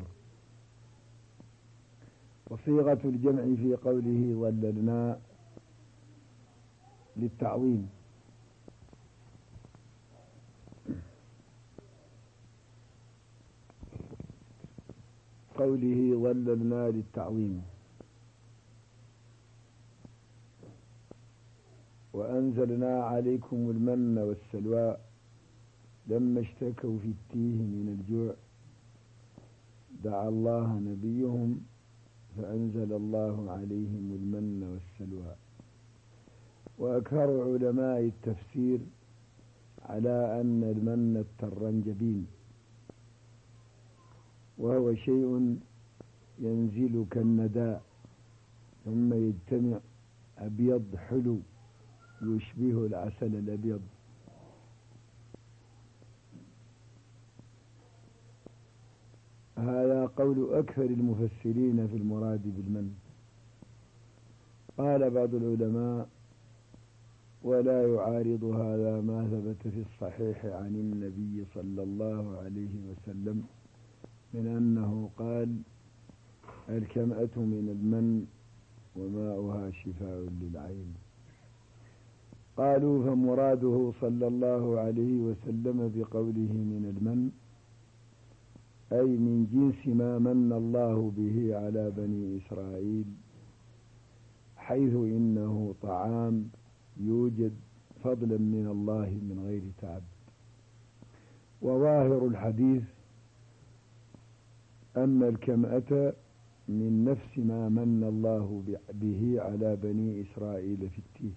وصيغة الجمع في قوله ظللنا للتعظيم، قوله ظللنا للتعظيم. وأنزلنا عليكم المن والسلوى لما اشتكوا في التيه من الجوع دعا الله نبيهم فأنزل الله عليهم المن والسلوى. وأكثر علماء التفسير على أن المن الترنجبين، وهو شيء ينزل كالنداء ثم يجتمع أبيض حلو يشبه العسل الأبيض. هذا قول أكثر المفسرين في المراد بالمن. قال بعض العلماء: ولا يعارض هذا ما ثبت في الصحيح عن النبي صلى الله عليه وسلم من أنه قال: الكمأة من المن وماؤها شفاء للعين. قالوا: فمراده صلى الله عليه وسلم بقوله من المن أي من جنس ما من الله به على بني إسرائيل، حيث إنه طعام يوجد فضلا من الله من غير تعب. وظاهر الحديث أن الكمأة من نفس ما من الله به على بني إسرائيل في التيه.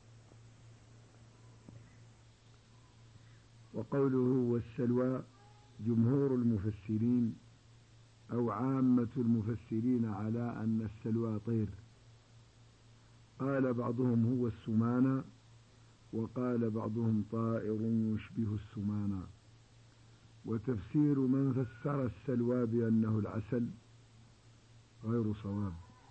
وقوله والسلوى، جمهور المفسرين أو عامة المفسرين على أن السلوى طير. قال بعضهم هو السمانة، وقال بعضهم طائر يشبه السمانة. وتفسير من فسر السلوى بأنه العسل غير صواب،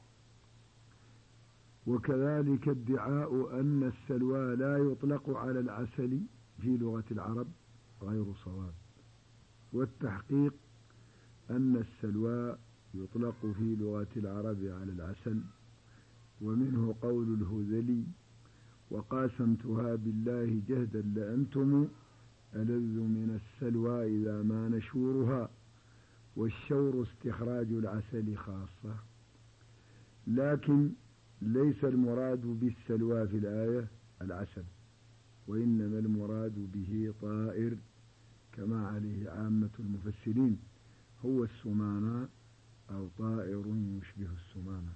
وكذلك ادعاء أن السلوى لا يطلق على العسل في لغة العرب غير صواب. والتحقيق أن السلوى يطلق في لغة العرب على العسل، ومنه قول الهذلي: وقاسمتها بالله جهدا لأنتم ألذ من السلوى إذا ما نشورها، والشور استخراج العسل خاصة. لكن ليس المراد بالسلوى في الآية العسل، وإنما المراد به طائر كما عليه عامة المفسرين، هو السمانة أو طائر يشبه السمانة.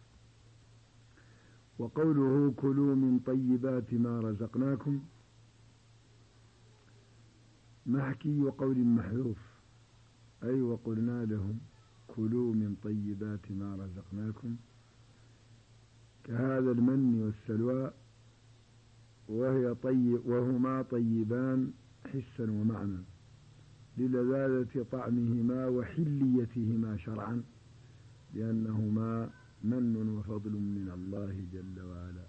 وقوله كلوا من طيبات ما رزقناكم محكي وقول محذوف، أي وقلنا لهم كلوا من طيبات ما رزقناكم، كهذا المن والسلوى، وهي طيب وهما طيبان حسا ومعنى للذاذة طعمهما وحليتهما شرعا، لأنهما من وفضل من الله جل وعلا.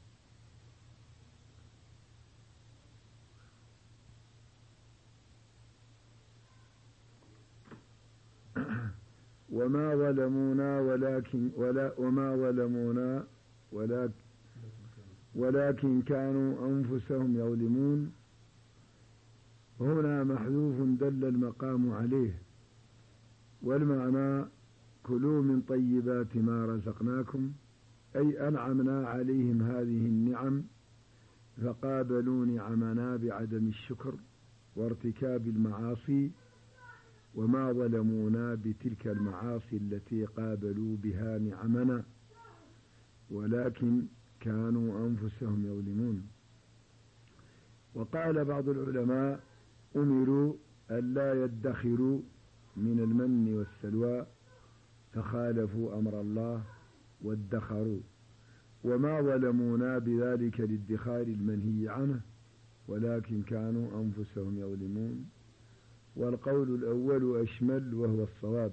وما ظلمونا ولكن ولا وما ظلمونا ولكن ولكن كانوا أنفسهم يظلمون. هنا محذوف دل المقام عليه، والمعنى كلوا من طيبات ما رزقناكم، أي أنعمنا عليهم هذه النعم فقابلوا نعمنا بعدم الشكر وارتكاب المعاصي، وما ظلمونا بتلك المعاصي التي قابلوا بها نعمنا، ولكن كانوا أنفسهم يظلمون. وقال بعض العلماء: أمروا ألا يدخروا من المن والسلوى فخالفوا أمر الله وادخروا، وما ظلمونا بذلك الادخار المنهي عنه، ولكن كانوا أنفسهم يظلمون. والقول الأول أشمل وهو الصواب.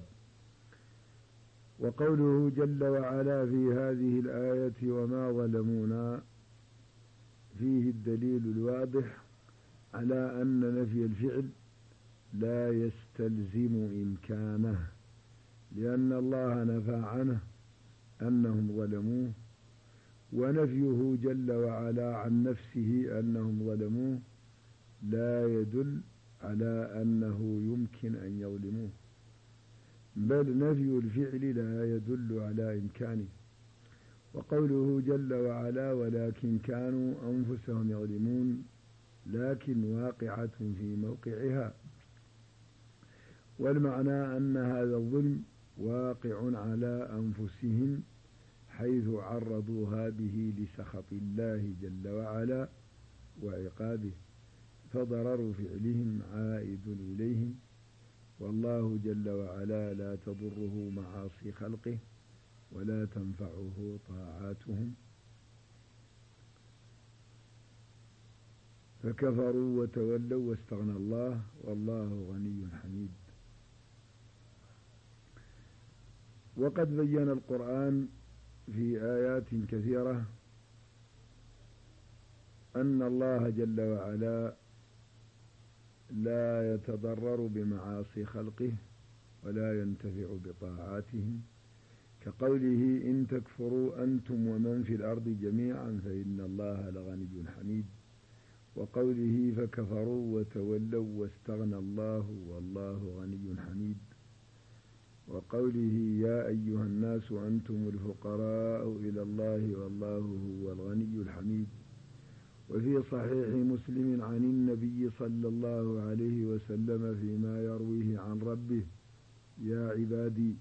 وقوله جل وعلا في هذه الآية وما ظلمونا فيه الدليل الواضح على أن نفي الفعل لا يستلزم إمكانه، لأن الله نفى عنه أنهم ظلموه، ونفيه جل وعلا عن نفسه أنهم ظلموه لا يدل على أنه يمكن أن يظلموه، بل نفي الفعل لا يدل على إمكانه. وقوله جل وعلا ولكن كانوا أنفسهم يظلمون، لكن واقعة في موقعها، والمعنى أن هذا الظلم واقع على أنفسهم حيث عرضوا هذه لسخط الله جل وعلا وعقابه، فضرر فعلهم عائد إليهم، والله جل وعلا لا تضره معاصي خلقه ولا تنفعه طاعاتهم، فكفروا وتولوا واستغنى الله والله غني حميد. وقد بين القرآن في آيات كثيرة أن الله جل وعلا لا يتضرر بمعاصي خلقه ولا ينتفع بطاعاتهم، كقوله إن تكفروا أنتم ومن في الأرض جميعا فإن الله لغني حميد، وقوله فكفروا وتولوا واستغنى الله والله غني حميد، وقوله يا أيها الناس أنتم الفقراء إلى الله والله هو الغني الحميد. وفي صحيح مسلم عن النبي صلى الله عليه وسلم فيما يرويه عن ربه يا عبادي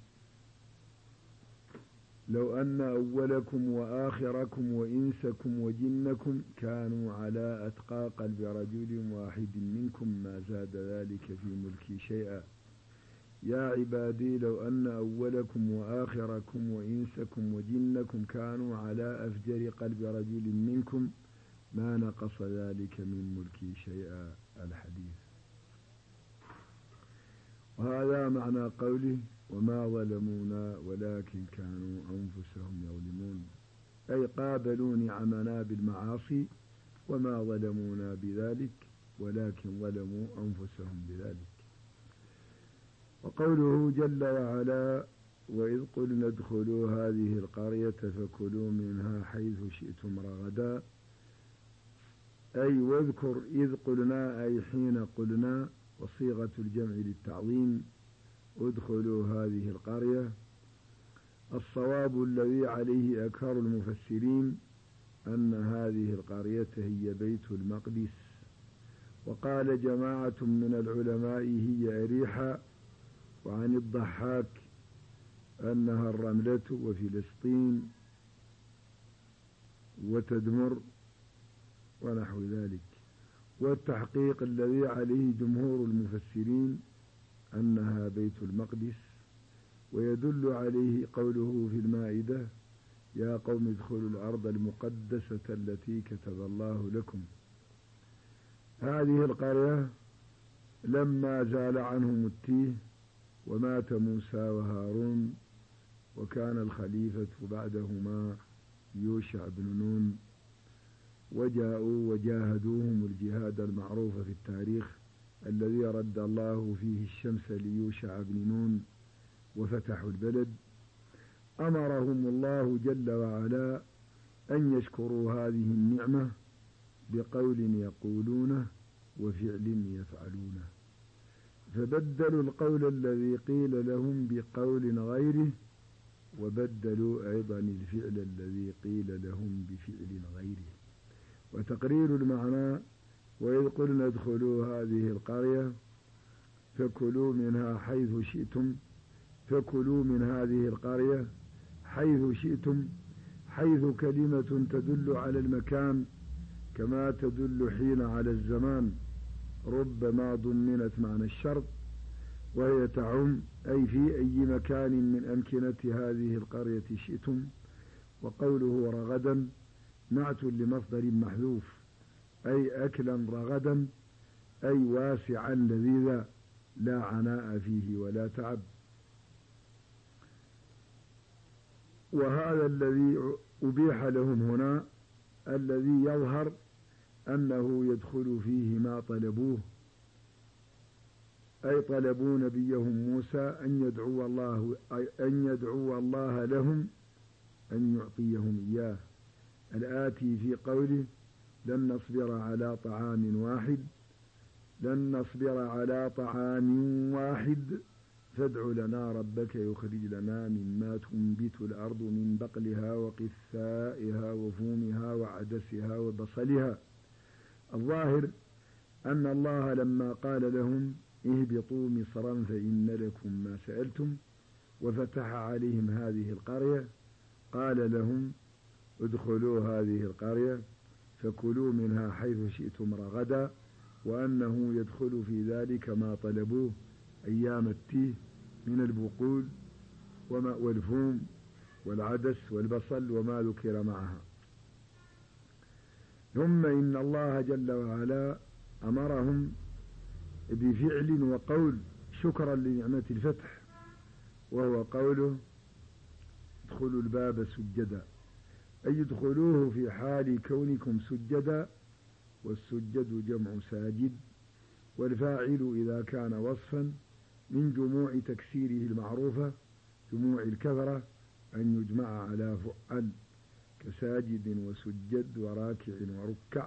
لو أن أولكم وآخركم وإنسكم وجنكم كانوا على أتقى قلب رجل واحد منكم ما زاد ذلك في ملكي شيئا. يا عبادي لو أن أولكم وآخركم وإنسكم وجنكم كانوا على أفجر قلب رجل منكم ما نقص ذلك من ملكي شيئا. الحديث. وهذا معنى قوله وما ظلمونا ولكن كانوا أنفسهم يظلمون، أي قابلوا نعمنا بالمعاصي وما ظلمونا بذلك ولكن ظلموا أنفسهم بذلك. وقوله جل وعلا وإذ قلنا ادخلوا هذه القرية فكلوا منها حيث شئتم رغدا، أي واذكر إذ قلنا أي حين قلنا، وصيغة الجمع للتعظيم ادخلوا هذه القرية. الصواب الذي عليه أكثر المفسرين أن هذه القرية هي بيت المقدس، وقال جماعة من العلماء هي أريحا، وعن الضحاك أنها الرملة وفلسطين وتدمر ونحو ذلك. والتحقيق الذي عليه جمهور المفسرين أنها بيت المقدس، ويدل عليه قوله في المائدة يا قوم ادخلوا الأرض المقدسة التي كتب الله لكم. هذه القرية لما زال عنهم التيه ومات موسى وهارون، وكان الخليفة بعدهما يوشع بن نون، وجاءوا وجاهدوهم الجهاد المعروف في التاريخ الذي رد الله فيه الشمس ليوشع بن نون وفتحوا البلد. أمرهم الله جل وعلا أن يشكروا هذه النعمة بقول يقولونه وفعل يفعلونه، فبدلوا القول الذي قيل لهم بقول غيره، وبدلوا أيضا الفعل الذي قيل لهم بفعل غيره. وتقرير المعنى وإذ قلنا ادخلوا هذه القرية فكلوا منها حيث شئتم، فكلوا من هذه القرية حيث شئتم، حيث كلمة تدل على المكان كما تدل حين على الزمان، ربما ضمنت معنى الشرط، وهي تعم أي في أي مكان من أمكنة هذه القرية شئتم. وقوله رغدا نعت لمصدر محذوف أي أكلا رغدا أي واسعا لذيذا لا عناء فيه ولا تعب. وهذا الذي أبيح لهم هنا الذي يظهر أنه يدخل فيه ما طلبوه، أي طلبوا نبيهم موسى أن يدعو الله أن يدعو الله لهم أن يعطيهم إياه، الآتي في قوله لن نصبر على طعام واحد، لن نصبر على طعام واحد فادع لنا ربك يخرج لنا مما تنبت الأرض من بقلها وقثائها وفومها وعدسها وبصلها. الظاهر أن الله لما قال لهم اهبطوا مصرا فإن لكم ما سألتم، وفتح عليهم هذه القرية قال لهم ادخلوا هذه القرية فكلوا منها حيث شئتم رغدا، وأنه يدخل في ذلك ما طلبوه أيام التيه من البقول والفوم والعدس والبصل وما ذكر معها. ثم إن الله جل وعلا أمرهم بفعل وقول شكرا لنعمة الفتح، وهو قوله ادخلوا الباب سجدا، أي ادخلوه في حال كونكم سجدا، والسجد جمع ساجد، والفاعل إذا كان وصفا من جموع تكسيره المعروفة جموع الكثرة أن يجمع على فعل كساجد وسجد وراكع وركع.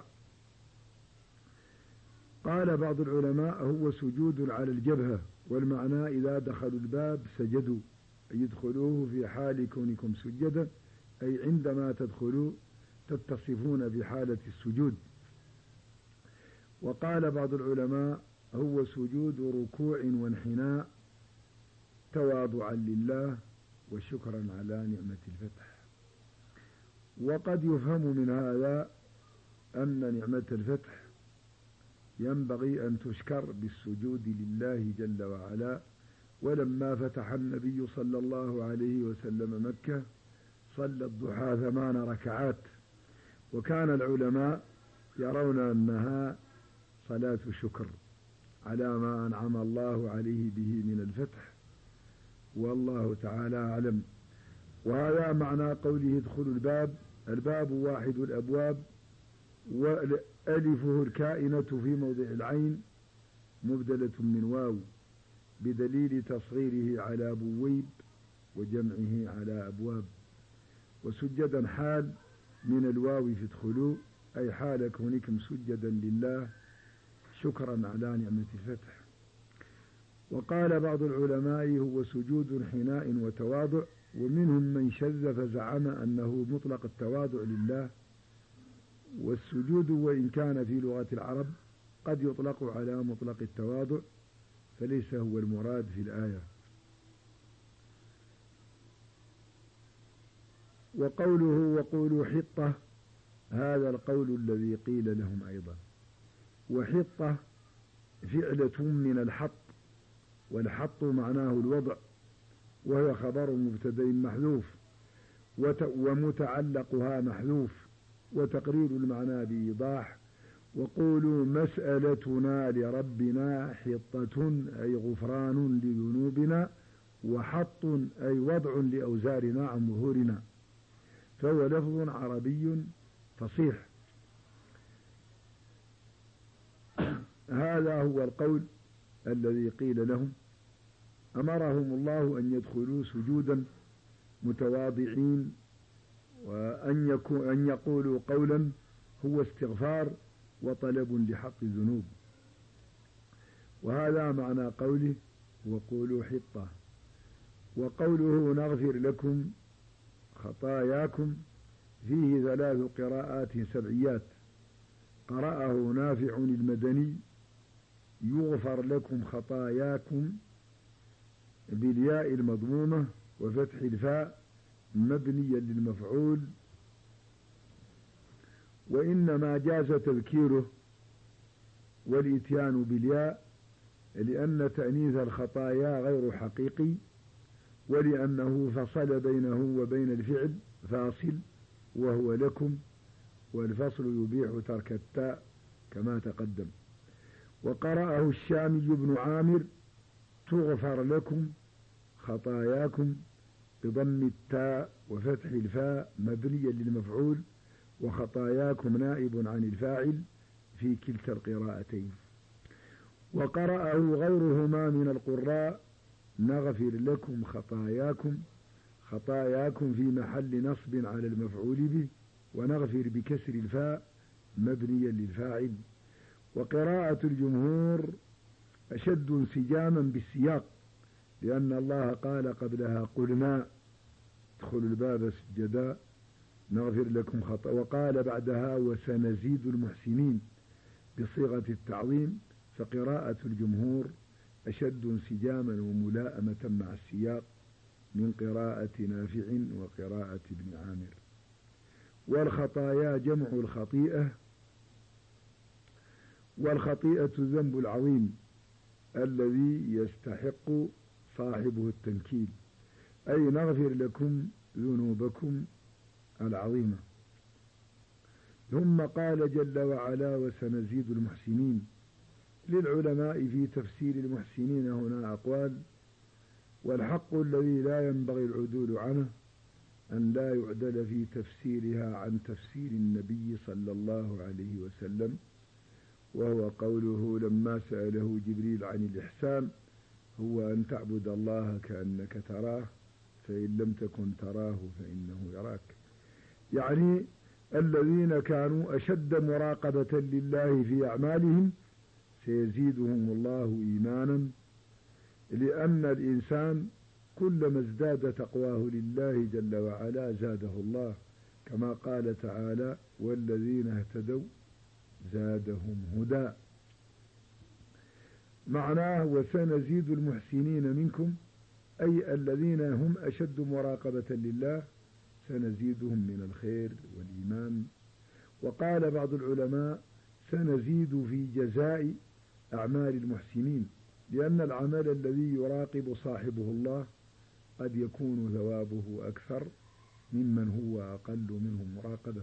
قال بعض العلماء هو سجود على الجبهة، والمعنى إذا دخلوا الباب سجدوا، أي يدخلوه في حال كونكم سجدا، أي عندما تدخلوا تتصفون بحالة السجود. وقال بعض العلماء هو سجود ركوع وانحناء تواضعا لله وشكرا على نعمة الفتح. وقد يفهم من هذا أن نعمة الفتح ينبغي أن تشكر بالسجود لله جل وعلا. ولما فتح النبي صلى الله عليه وسلم مكة صلى الضحى ثمان ركعات، وكان العلماء يرون أنها صلاة شكر على ما أنعم الله عليه به من الفتح، والله تعالى أعلم. وهذا معنى قوله ادخلوا الباب. الباب واحد الأبواب، وألفه الكائنة في موضع العين مبدلة من واو بدليل تصغيره على بويب وجمعه على أبواب. وسجدا حال من الواو في ادخلوا، أي حال كونكم سجدا لله شكرا على نعمة الفتح. وقال بعض العلماء هو سجود انحناء وتواضع، ومنهم من شذ فزعم أنه مطلق التواضع لله. والسجود وإن كان في لغة العرب قد يطلق على مطلق التواضع، فليس هو المراد في الآية. وقوله وقولوا حطة، هذا القول الذي قيل لهم أيضا. وحطة فعلة من الحط، والحط معناه الوضع، وهو خبر مبتدأ محذوف ومتعلقها محذوف، وتقرير المعنى بإيضاح. وقولوا مسألتنا لربنا حطة أي غفران لذنوبنا، وحط أي وضع لأوزارنا عن ظهورنا، فهو لفظ عربي فصيح. هذا هو القول الذي قيل لهم. أمرهم الله أن يدخلوا سجودا متواضعين، وأن يكون أن يقولوا قولا هو استغفار وطلب لحق الذنوب. وهذا معنى قوله وقولوا حطة. وقوله نغفر لكم خطاياكم فيه ثلاث قراءات سبعيات. قرأه نافع المدني يغفر لكم خطاياكم بالياء المضمومة وفتح الفاء مبنيا للمفعول، وإنما جاز تذكيره والإتيان بالياء لأن تأنيث الخطايا غير حقيقي، ولأنه فصل بينه وبين الفعل فاصل وهو لكم، والفصل يبيح ترك التاء كما تقدم. وقرأه الشامي بن عامر تغفر لكم خطاياكم بضم التاء وفتح الفاء مبنيا للمفعول، وخطاياكم نائب عن الفاعل في كلتا القراءتين. وقرأه غيرهما من القراء نغفر لكم خطاياكم، خطاياكم في محل نصب على المفعول به، ونغفر بكسر الفاء مبنيا للفاعل. وقراءة الجمهور أشد انسجاما بالسياق، لأن الله قال قبلها قلنا ادخلوا الباب سجدا نغفر لكم خطأ، وقال بعدها وسنزيد المحسنين بصيغة التعظيم. فقراءة الجمهور أشد انسجاما وملائمة مع السياق من قراءة نافع وقراءة ابن عامر. والخطايا جمع الخطيئة، والخطيئة الذنب العظيم الذي يستحق صاحبه التنكيل، أي نغفر لكم ذنوبكم العظيمة. ثم قال جل وعلا وسنزيد المحسنين. للعلماء في تفسير المحسنين هنا أقوال، والحق الذي لا ينبغي العدول عنه أن لا يعدل في تفسيرها عن تفسير النبي صلى الله عليه وسلم، وهو قوله لما سأله جبريل عن الإحسان هو أن تعبد الله كأنك تراه فإن لم تكن تراه فإنه يراك. يعني الذين كانوا أشد مراقبة لله في أعمالهم سيزيدهم الله إيمانا، لأن الإنسان كلما ازداد تقواه لله جل وعلا زاده الله، كما قال تعالى والذين اهتدوا زادهم هدى. معناه وسنزيد المحسنين منكم، أي الذين هم أشد مراقبة لله سنزيدهم من الخير والإيمان. وقال بعض العلماء سنزيد في جزاء أعمال المحسنين، لأن العمل الذي يراقب صاحبه الله قد يكون ثوابه أكثر ممن هو أقل منه مراقبة.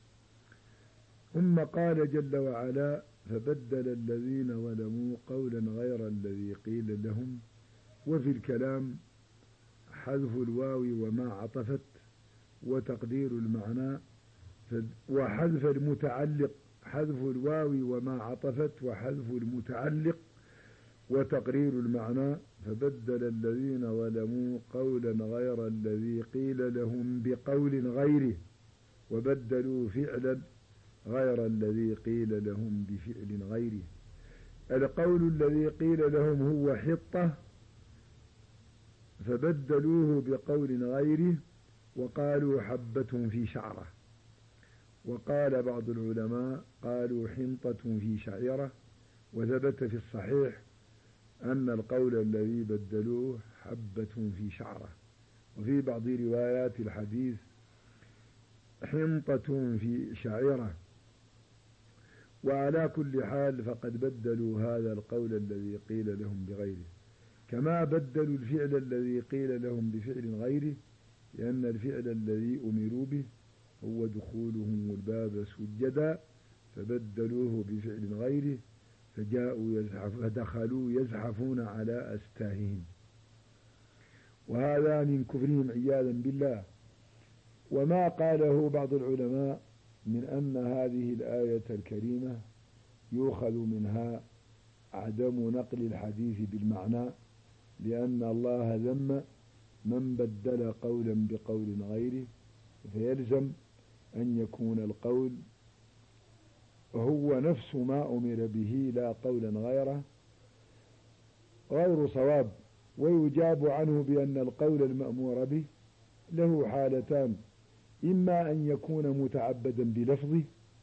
ثم قال جل وعلا فبدل الذين ظلموا قولا غير الذي قيل لهم. وفي الكلام حذف الواو وما عطفت وتقدير المعنى، وحذف المتعلق، حذف الواو وما عطفت وحذف المتعلق وتقرير المعنى. فبدل الذين ظلموا قولا غير الذي قيل لهم بقول غيره، وبدلوا فعلا غير الذي قيل لهم بفعل غيره. القول الذي قيل لهم هو حطة، فبدلوه بقول غيره وقالوا حبة في شعرة. وقال بعض العلماء قالوا حنطة في شعيرة. وثبت في الصحيح أن القول الذي بدلوه حبة في شعرة، وفي بعض روايات الحديث حنطة في شعيرة. وعلى كل حال فقد بدلوا هذا القول الذي قيل لهم بغيره، كما بدلوا الفعل الذي قيل لهم بفعل غيره، لأن الفعل الذي أمروا به هو دخولهم الباب سجدا، فبدلوه بفعل غيره فجاءوا يزحف فدخلوا يزحفون على أستاههم، وهذا من كفرهم عياذا بالله. وما قاله بعض العلماء من أن هذه الآية الكريمة يؤخذ منها عدم نقل الحديث بالمعنى، لأن الله ذم من بدل قولا بقول غيره، فيلزم أن يكون القول هو نفس ما أمر به لا قولا غيره غير صواب. ويجاب عنه بأن القول المأمور به له حالتان، إما أن يكون متعبدا بلفظه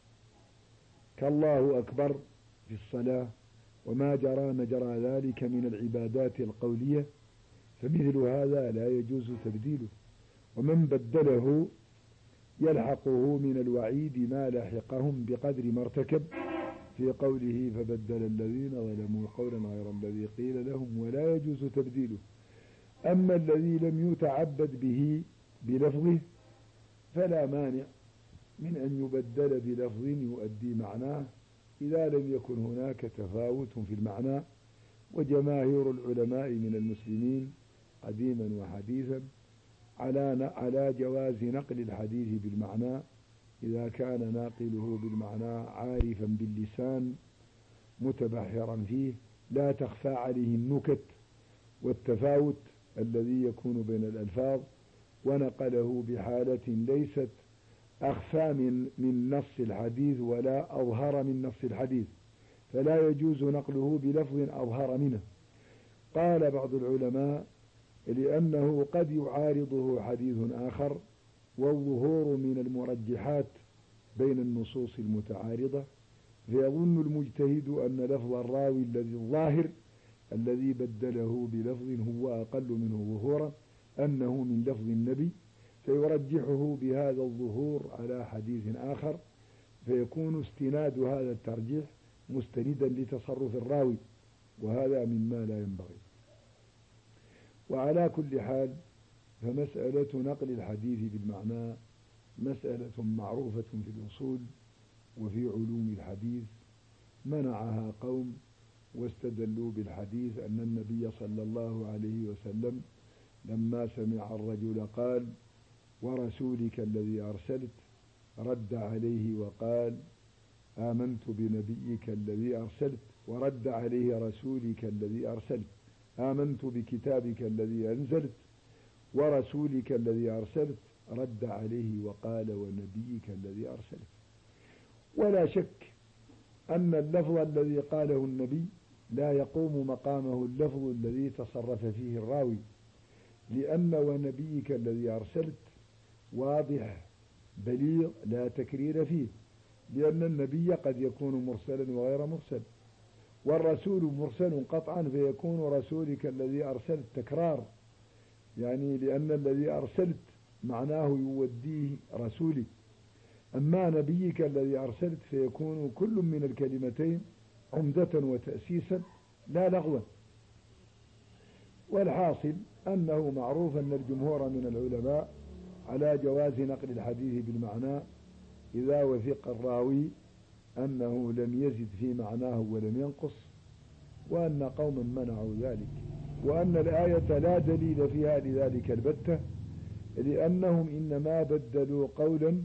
كالله أكبر في الصلاة وما جرى مجرى ذلك من العبادات القولية، فمثل هذا لا يجوز تبديله. ومن بدله يلحقه من الوعيد ما لحقهم بقدر ما ارتكب في قوله فبدل الذين ظلموا قولا غير الذي قيل لهم، ولا يجوز تبديله. أما الذي لم يتعبد به بلفظه فلا مانع من أن يبدل بلفظ يؤدي معناه إذا لم يكن هناك تفاوت في المعنى. وجماهير العلماء من المسلمين قديما وحديثا على على جواز نقل الحديث بالمعنى إذا كان ناقله بالمعنى عارفا باللسان متبحرا فيه، لا تخفى عليه النكت والتفاوت الذي يكون بين الألفاظ، ونقله بحالة ليست أخفى من من نص الحديث ولا أظهر من نص الحديث، فلا يجوز نقله بلفظ أظهر منه. قال بعض العلماء لأنه قد يعارضه حديث آخر، والظهور من المرجحات بين النصوص المتعارضة، فيظن المجتهد أن لفظ الراوي الذي الظاهر الذي بدله بلفظ هو أقل منه ظهورا، أنه من لفظ النبي فيرجحه بهذا الظهور على حديث آخر، فيكون استناد هذا الترجيح مستندا لتصرف الراوي، وهذا مما لا ينبغي. وعلى كل حال فمسألة نقل الحديث بالمعنى مسألة معروفة في الأصول وفي علوم الحديث، منعها قوم واستدلوا بالحديث أن النبي صلى الله عليه وسلم لما سمع الرجل قال ورسولك الذي أرسلت رد عليه وقال آمنت بنبيك الذي أرسلت، ورد عليه رسولك الذي أرسلت آمنت بكتابك الذي أنزلت ورسولك الذي أرسلت، رد عليه وقال ونبيك الذي أرسلت. ولا شك أن اللفظ الذي قاله النبي لا يقوم مقامه اللفظ الذي تصرف فيه الراوي، لأن ونبيك الذي أرسلت واضح بليغ لا تكرير فيه، لأن النبي قد يكون مرسلا وغير مرسل، والرسول مرسل قطعا فيكون رسولك الذي أرسلت تكرار، يعني لأن الذي أرسلت معناه يوديه رسولي، أما نبيك الذي أرسلت فيكون كل من الكلمتين عمدة وتأسيسا لا لغوا. والحاصل أنه معروف أن الجمهور من العلماء على جواز نقل الحديث بالمعنى إذا وثق الراوي أنه لم يزد في معناه ولم ينقص، وأن قوما منعوا ذلك، وأن الآية لا دليل فيها لذلك البتة، لأنهم إنما بدلوا قولا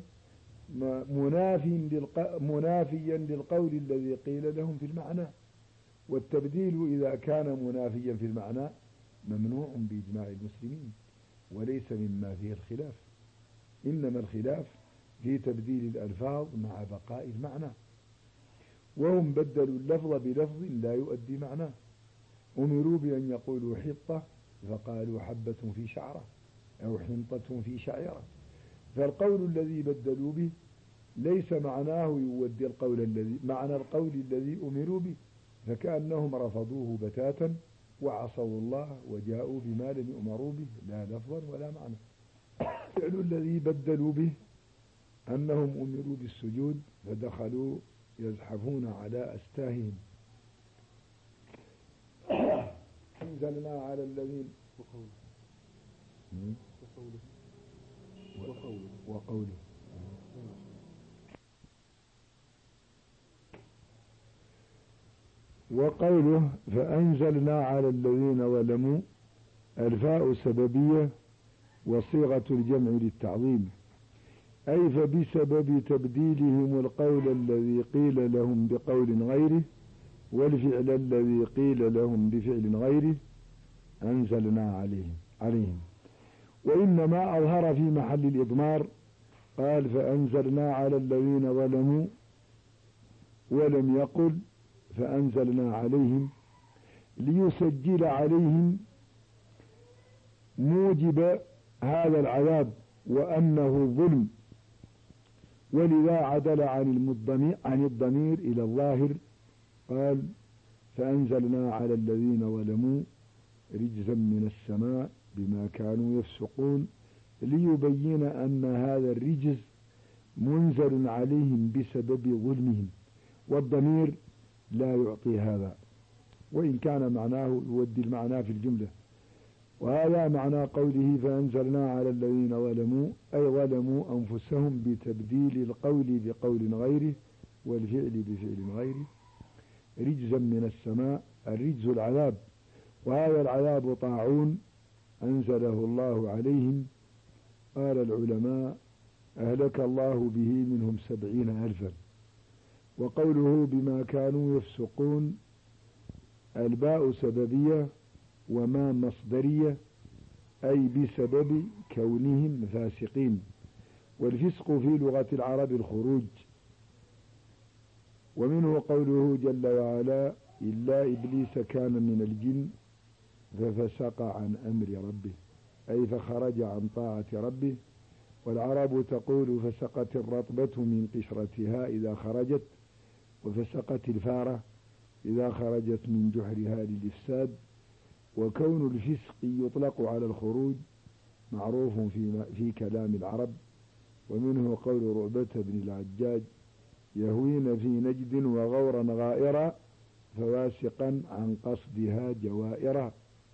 منافيا للقول الذي قيل لهم في المعنى، والتبديل إذا كان منافيا في المعنى ممنوع بإجماع المسلمين وليس مما فيه الخلاف، إنما الخلاف في تبديل الألفاظ مع بقاء المعنى، وهم بدلوا اللفظ بلفظ لا يؤدي معناه، أمروا بأن يقولوا حطة فقالوا حبة في شعرة أو حنطة في شعيرة، فالقول الذي بدلوا به ليس معناه يودي القول الذي معنى القول الذي أمروا به، فكأنهم رفضوه بتاتا وعصوا الله وجاءوا بما لم يؤمروا به لا لفظا ولا معنى. فعل الذي بدلوا به أنهم أمروا بالسجود فدخلوا يزحفون على أستاههم. أنزلنا على الذين وقوله وقوله وقوله وقوله فأنزلنا على الذين ظلموا، الفاء سببية وصيغة الجمع للتعظيم، أي فبسبب تبديلهم القول الذي قيل لهم بقول غيره والفعل الذي قيل لهم بفعل غيره أنزلنا عليهم عليهم وإنما أظهر في محل الإضمار، قال فأنزلنا على الذين ظلموا ولم يقل فأنزلنا عليهم، ليسجل عليهم موجب هذا العذاب وأنه ظلم، ولذا عدل عن عن الضمير إلى الظاهر، قال فأنزلنا على الذين ظلموا رجزا من السماء بما كانوا يفسقون، ليبين أن هذا الرجز منزل عليهم بسبب ظلمهم، والضمير لا يعطي هذا، وإن كان معناه يودي المعنى في الجملة. وهذا معنى قوله فأنزلنا على الذين ظلموا، أي ظلموا أنفسهم بتبديل القول بقول غيره والفعل بفعل غيره، رجزا من السماء، الرجز العذاب، وهذا العذاب طاعون أنزله الله عليهم، قال العلماء أهلك الله به منهم سبعين ألفا. وقوله بما كانوا يفسقون، الباء سببية وما مصدرية، أي بسبب كونهم فاسقين، والفسق في لغة العرب الخروج. ومنه قوله جل وعلا إلا إبليس كان من الجن ففسق عن أمر ربه، أي فخرج عن طاعة ربه. والعرب تقول فسقت الرطبة من قشرتها إذا خرجت، وفسقت الفارة إذا خرجت من جحرها للإفساد. وكون الفسق يطلق على الخروج معروف في, في كلام العرب، ومنه قول رعبة بن العجاج: يهوين في نجد وغورا غائرا فواسقا عن قصدها جوائرا.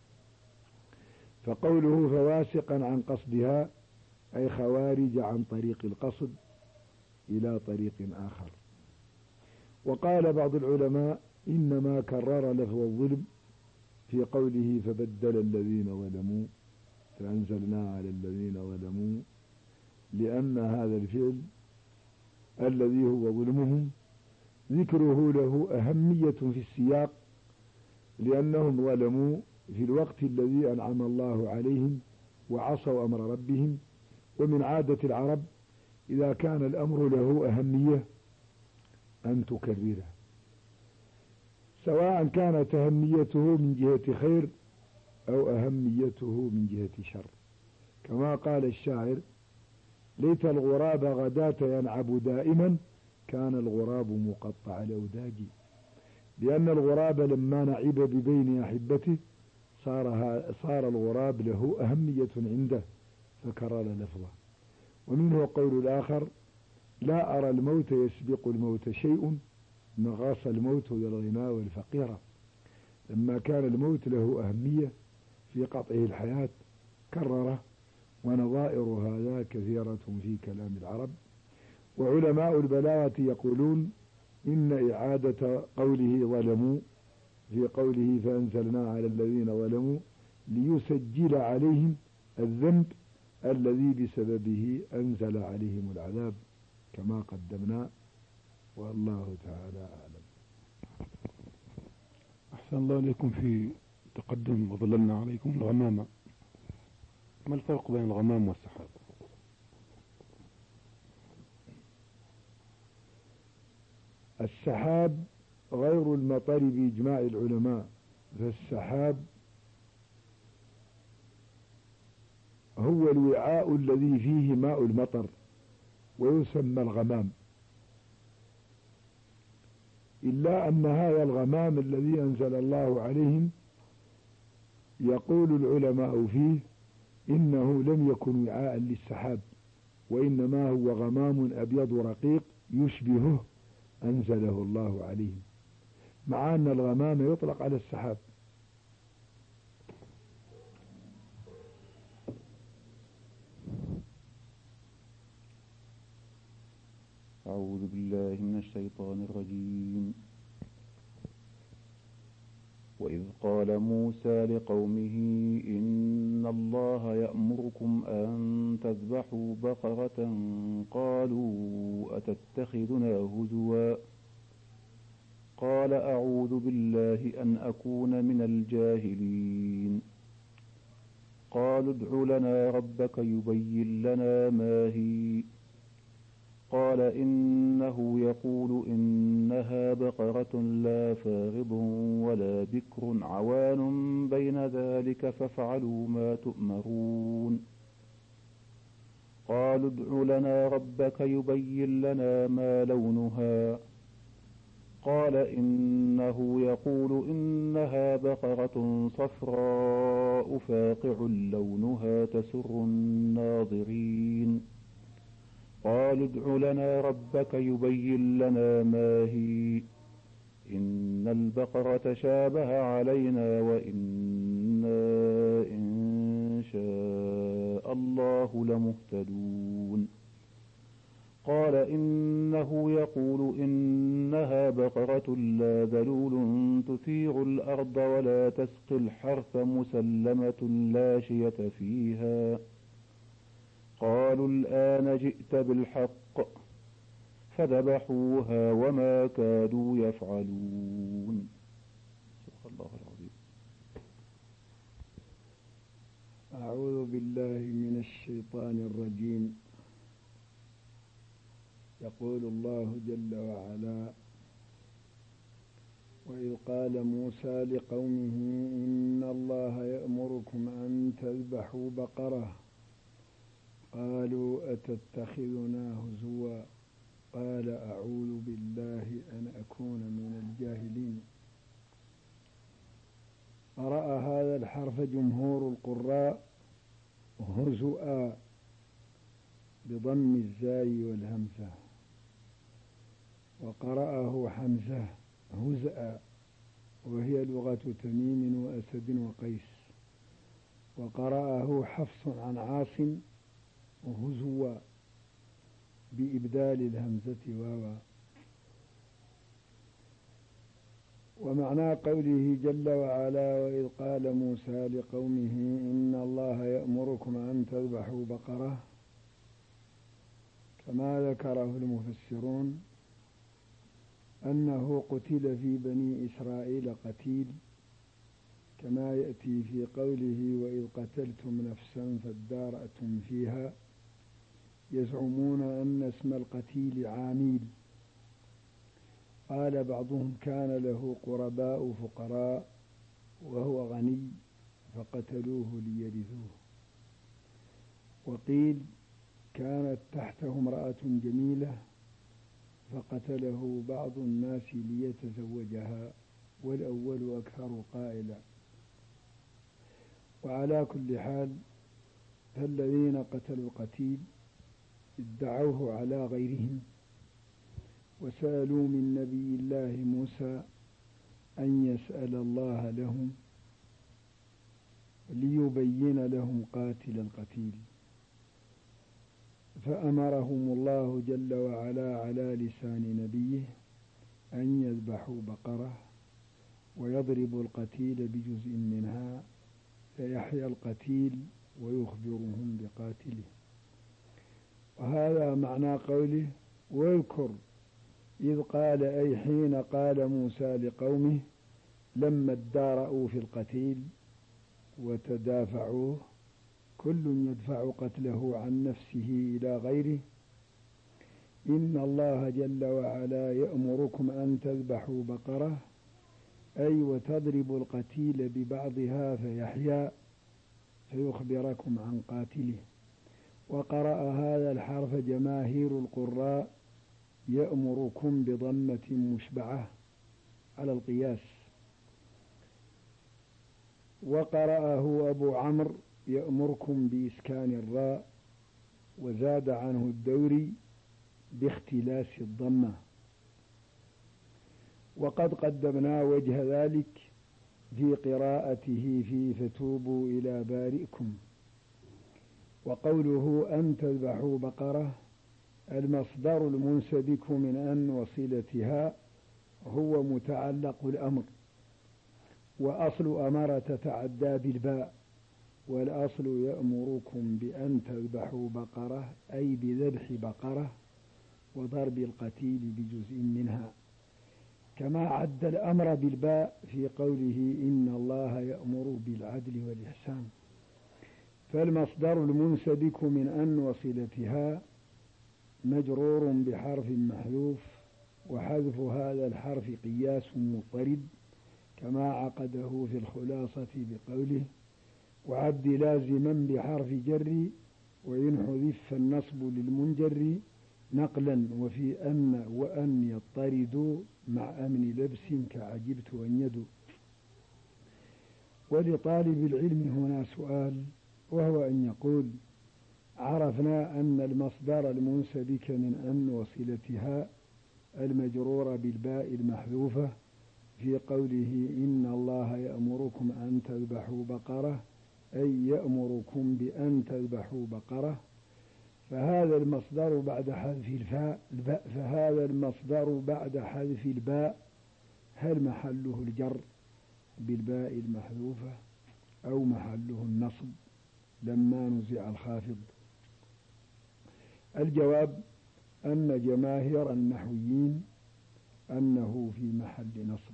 فقوله فواسقا عن قصدها أي خوارج عن طريق القصد إلى طريق آخر. وقال بعض العلماء إنما كرر لفظ الظلم في قوله فبدل الذين ظلموا فأنزلنا على الذين ظلموا، لأن هذا الفعل الذي هو ظلمهم ذكره له أهمية في السياق، لأنهم ظلموا في الوقت الذي أنعم الله عليهم وعصوا أمر ربهم. ومن عادة العرب إذا كان الأمر له أهمية أن تكرره، سواء كانت أهميته من جهة خير أو أهميته من جهة شر. كما قال الشاعر: ليت الغراب غداة ينعب دائما كان الغراب مقطع الأوداج. لأن الغراب لما نعب ببين أحبته صار, صار الغراب له أهمية عنده فكرر لفظه. ومنه قول الآخر: لا أرى الموت يسبق الموت شيء نغاص الموت للغنى والفقيرة. لما كان الموت له أهمية في قطعه الحياة كرره. ونظائر هذا كثيرة في كلام العرب. وعلماء البلاغة يقولون إن إعادة قوله ظلموا في قوله فأنزلنا على الذين ظلموا ليسجل عليهم الذنب الذي بسببه أنزل عليهم العذاب كما قدمنا، والله تعالى أعلم. أحسن الله إليكم. في تقدم وظللنا عليكم الغمامة، ما الفرق بين الغمام والسحاب؟ السحاب غير المطر بإجماع العلماء، فالسحاب هو الوعاء الذي فيه ماء المطر ويسمى الغمام. إلا أن هذا الغمام الذي أنزل الله عليهم يقول العلماء فيه إنه لم يكن وعاء للسحاب، وإنما هو غمام أبيض رقيق يشبهه أنزله الله عليهم، مع أن الغمام يطلق على السحاب. أعوذ بالله من الشيطان الرجيم. وإذ قال موسى لقومه إن الله يأمركم أن تذبحوا بقرة قالوا أتتخذنا هزوا قال أعوذ بالله أن أكون من الجاهلين قالوا ادع لنا ربك يبين لنا ما هي قال إنه يقول إنها بقرة لا فارض ولا بكر عوان بين ذلك فافعلوا ما تؤمرون قالوا ادع لنا ربك يبين لنا ما لونها قال إنه يقول إنها بقرة صفراء فاقع لونها تسر الناظرين قالوا ادع لنا ربك يبين لنا ما هي إن البقرة شابه علينا وإنا إن شاء الله لمهتدون قال إنه يقول إنها بقرة لا ذلول تثير الأرض ولا تسقي الحرث مسلمة لا شية فيها قالوا الآن جئت بالحق فذبحوها وما كادوا يفعلون. صدق الله العظيم. أعوذ بالله من الشيطان الرجيم. يقول الله جل وعلا: وإذ قال موسى لقومه إن الله يأمركم أن تذبحوا بقرة قالوا أتتخذنا هزوا قال أعوذ بالله أن أكون من الجاهلين. قرأ هذا الحرف جمهور القراء هزؤا بضم الزاي والهمزة، وقرأه حمزة هزأ وهي لغة تميم وأسد وقيس، وقرأه حفص عن عاصم هزوا بإبدال الهمزة واوا. ومعنى قوله جل وعلا وإذ قال موسى لقومه إن الله يأمركم أن تذبحوا بقرة، كما ذكره المفسرون أنه قتل في بني إسرائيل قتيل، كما يأتي في قوله وإذ قتلتم نفسا فادارأتم فيها، يزعمون أن اسم القتيل عاميل. قال بعضهم كان له قرباء فقراء وهو غني فقتلوه ليرثوه، وقيل كانت تحته امرأة جميلة فقتله بعض الناس ليتزوجها، والأول أكثر قائلا. وعلى كل حال فالذين قتلوا القتيل ادعوه على غيرهم، وسألوا من نبي الله موسى أن يسأل الله لهم ليبين لهم قاتل القتيل، فأمرهم الله جل وعلا على لسان نبيه أن يذبحوا بقرة ويضربوا القتيل بجزء منها فيحيى القتيل ويخبرهم بقاتله. وهذا معنى قوله واذكر إذ قال، أي حين قال موسى لقومه لما ادارأوا في القتيل وتدافعوه، كل يدفع قتله عن نفسه إلى غيره، إن الله جل وعلا يأمركم أن تذبحوا بقرة، أي وتضربوا القتيل ببعضها فيحيا فيخبركم عن قاتله. وقرأ هذا الحرف جماهير القراء يأمركم بضمة مشبعة على القياس، وقرأه أبو عمرو يأمركم بإسكان الراء، وزاد عنه الدوري باختلاس الضمة. وقد قدمنا وجه ذلك في قراءته في فتوبوا إلى بارئكم. وقوله أن تذبحوا بقرة، المصدر المنسبك من أن وصلتها هو متعلق الأمر، وأصل أمر تتعدى بالباء، والأصل يأمركم بأن تذبحوا بقرة أي بذبح بقرة وضرب القتيل بجزء منها، كما عد الأمر بالباء في قوله إن الله يأمر بالعدل والإحسان. فالمصدر المنسبك من أن وصلتها مجرور بحرف محذوف، وحذف هذا الحرف قياس مضطرد، كما عقده في الخلاصة بقوله وعبد لازما بحرف جر، وإن حذف فالنصب للمنجر نقلا، وفي أن وأن يضطرد مع أمن لبس كعجبت أن يدو. ولطالب العلم هنا سؤال، وهو أن يقول عرفنا أن المصدر المنسبك من أن وصلتها المجرور بالباء المحذوفة في قوله إن الله يأمركم أن تذبحوا بقرة، أي يأمركم بأن تذبحوا بقرة، فهذا المصدر بعد حذف الفاء الباء فهذا المصدر بعد حذف الباء هل محله الجر بالباء المحذوفة أو محله النصب لما نزع الخافض؟ الجواب أن جماهير النحويين أنه في محل نصب،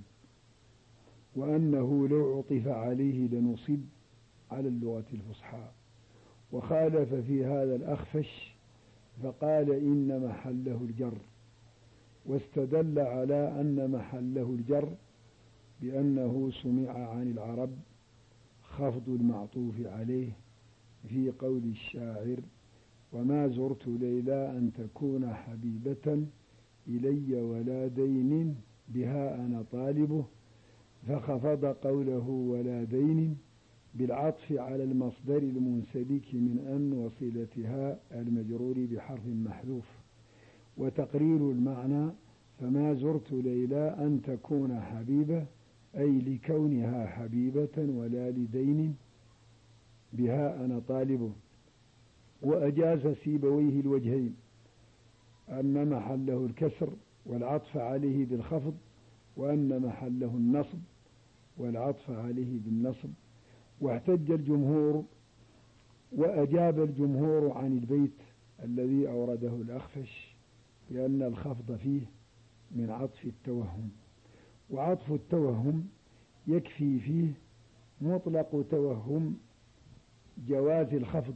وأنه لو عطف عليه لنصب على اللغة الفصحى. وخالف في هذا الأخفش فقال إن محله الجر، واستدل على أن محله الجر بأنه سمع عن العرب خفض المعطوف عليه في قول الشاعر وما زرت ليلى أن تكون حبيبة إلي ولا دين بها أنا طالبه، فخفض قوله ولا دين بالعطف على المصدر المنسلك من أن وصلتها المجرور بحرف محذوف. وتقرير المعنى فما زرت ليلى أن تكون حبيبة أي لكونها حبيبة ولا لدين بها أنا طالبه. وأجاز سيبويه الوجهين أن محله الكسر والعطف عليه بالخفض، وأن محله النصب والعطف عليه بالنصب. واحتج الجمهور وأجاب الجمهور عن البيت الذي أورده الأخفش لأن الخفض فيه من عطف التوهم، وعطف التوهم يكفي فيه مطلق توهم جواز الخفض.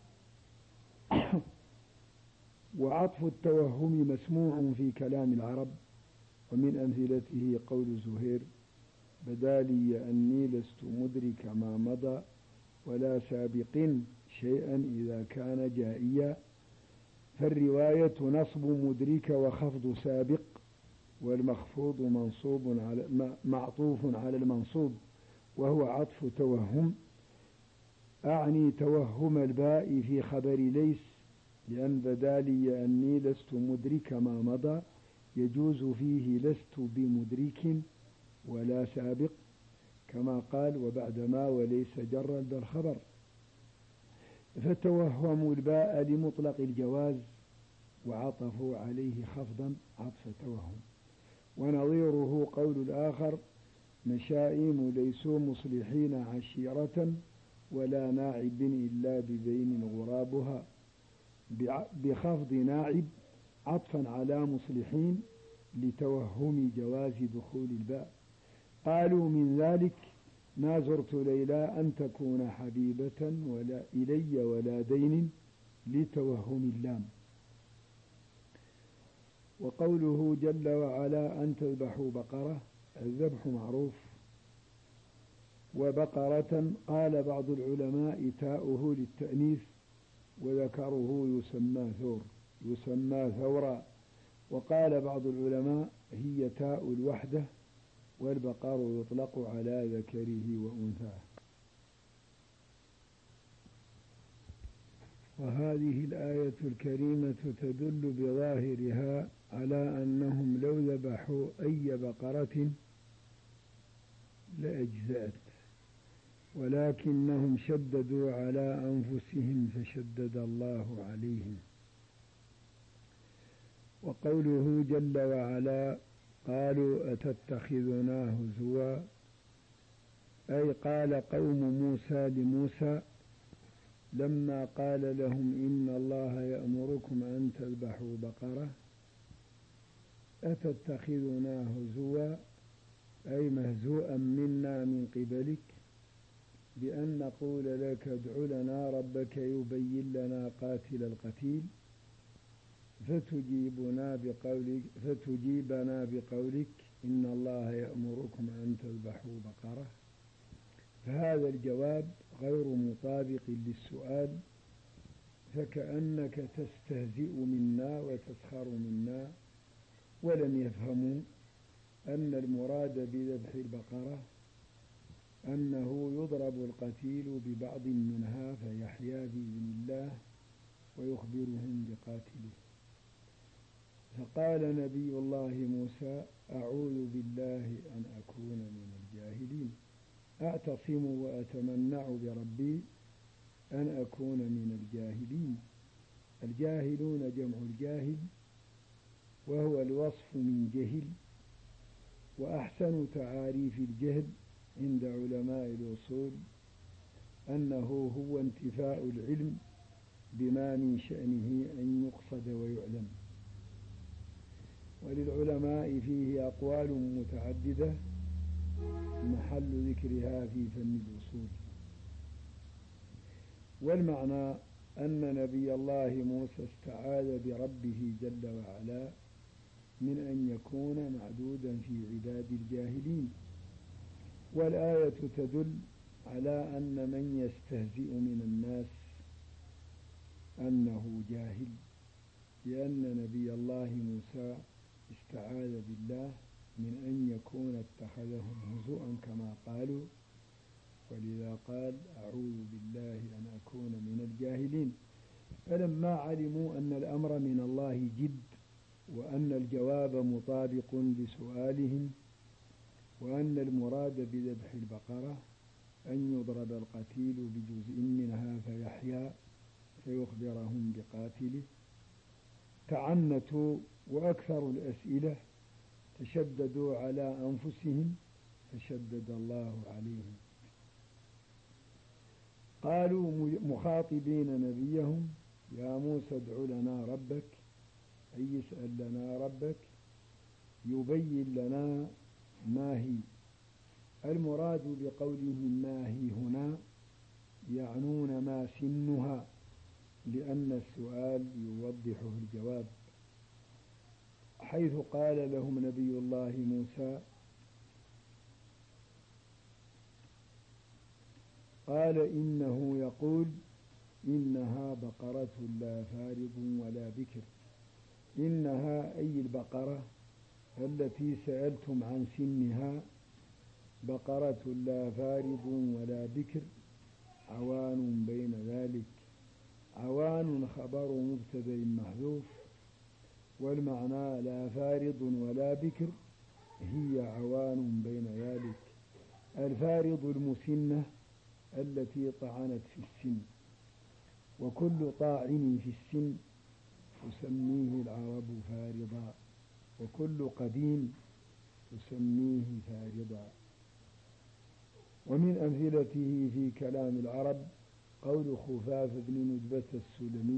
وعطف التوهم مسموع في كلام العرب، ومن أمثلته قول زهير: بدا لي أني لست مدرك ما مضى ولا سابق شيئا إذا كان جائيا. فالرواية نصب مدرك وخفض سابق، والمخفوض منصوب على معطوف على المنصوب وهو عطف توهم. أعني توهم الباء في خبر ليس، لأن بدا لي أني لست مدرك ما مضى يجوز فيه لست بمدرك ولا سابق، كما قال: وبعدما وليس جرا بل خبر. فتوهموا الباء لمطلق الجواز وعطفوا عليه خفضا عطف توهم. ونظيره قول الآخر: مشائم ليسوا مصلحين عشيرة ولا ناعب إلا ببين غرابها، بخفض ناعب عطفا على مصلحين لتوهم جواز دخول الباء. قالوا من ذلك: ما زرت ليلى أن تكون حبيبة ولا إلي ولا دين لتوهم اللام. وقوله جل وعلا أن تذبحوا بقرة، الذبح معروف. وبقرة قال بعض العلماء تاؤه للتأنيث، وذكره يسمى ثور يسمى ثورا. وقال بعض العلماء هي تاء الوحدة، والبقر يطلق على ذكره وأنثاه. وهذه الآية الكريمة تدل بظاهرها على أنهم لو ذبحوا أي بقرة لأجزأت، ولكنهم شددوا على أنفسهم فشدد الله عليهم. وقوله جل وعلا: قالوا أتتخذنا هزوا، أي قال قوم موسى لموسى لما قال لهم إن الله يأمركم أن تذبحوا بقرة: أتتخذنا هزوا، أي مهزوءا منا من قبلك، بأن نقول لك ادع لنا ربك يبين لنا قاتل القتيل، فتجيبنا بقولك, فتجيبنا بقولك إن الله يأمركم أن تذبحوا بقرة. فهذا الجواب غير مطابق للسؤال، فكأنك تستهزئ منا وتسخر منا، ولم يفهموا أن المراد بذبح البقرة أنه يضرب القتيل ببعض منها فيحيا بإذن الله ويخبرهم بقاتله. فقال نبي الله موسى: أعوذ بالله أن أكون من الجاهلين، أعتصم وأتمنع بربي أن أكون من الجاهلين. الجاهلون جمع الجاهل، وهو الوصف من جهل. وأحسن تعاريف الجهل عند علماء الأصول أنه هو انتفاء العلم بما من شأنه أن يقصد ويعلم. وللعلماء فيه أقوال متعددة محل ذكرها في فن الأصول. والمعنى أن نبي الله موسى استعاذ بربه جل وعلا من أن يكون معدودا في عباد الجاهلين. والآية تدل على أن من يستهزئ من الناس أنه جاهل، لأن نبي الله موسى استعاذ بالله من أن يكون اتخذهم هزؤا كما قالوا، ولذا قال أعوذ بالله أن أكون من الجاهلين. فلما علموا أن الأمر من الله جد وأن الجواب مطابق لسؤالهم وأن المراد بذبح البقرة أن يضرب القتيل بجزء منها فيحيا فيخبرهم بقاتله تعنتوا، وأكثر الأسئلة تشددوا على أنفسهم فشدد الله عليهم. قالوا مخاطبين نبيهم يا موسى ادع لنا ربك، أي اسأل لنا ربك يبين لنا ما هي. المراد بقولهم ما هي هنا يعنون ما سنها، لأن السؤال يوضحه الجواب، حيث قال لهم نبي الله موسى قال إنه يقول إنها بقرة لا فارض ولا بكر. إنها أي البقرة التي سألتم عن سنها بقرة لا فارض ولا بكر عوان بين ذلك. عوان خبر مبتدأ محذوف، والمعنى لا فارض ولا بكر هي عوان بين ذلك. الفارض المسنة التي طعنت في السن، وكل طاعن في السن تسميه العرب فارضا، وكل قديم تسميه فارضا. ومن أمثلته في كلام العرب قول خفاف بن ندبة السلمي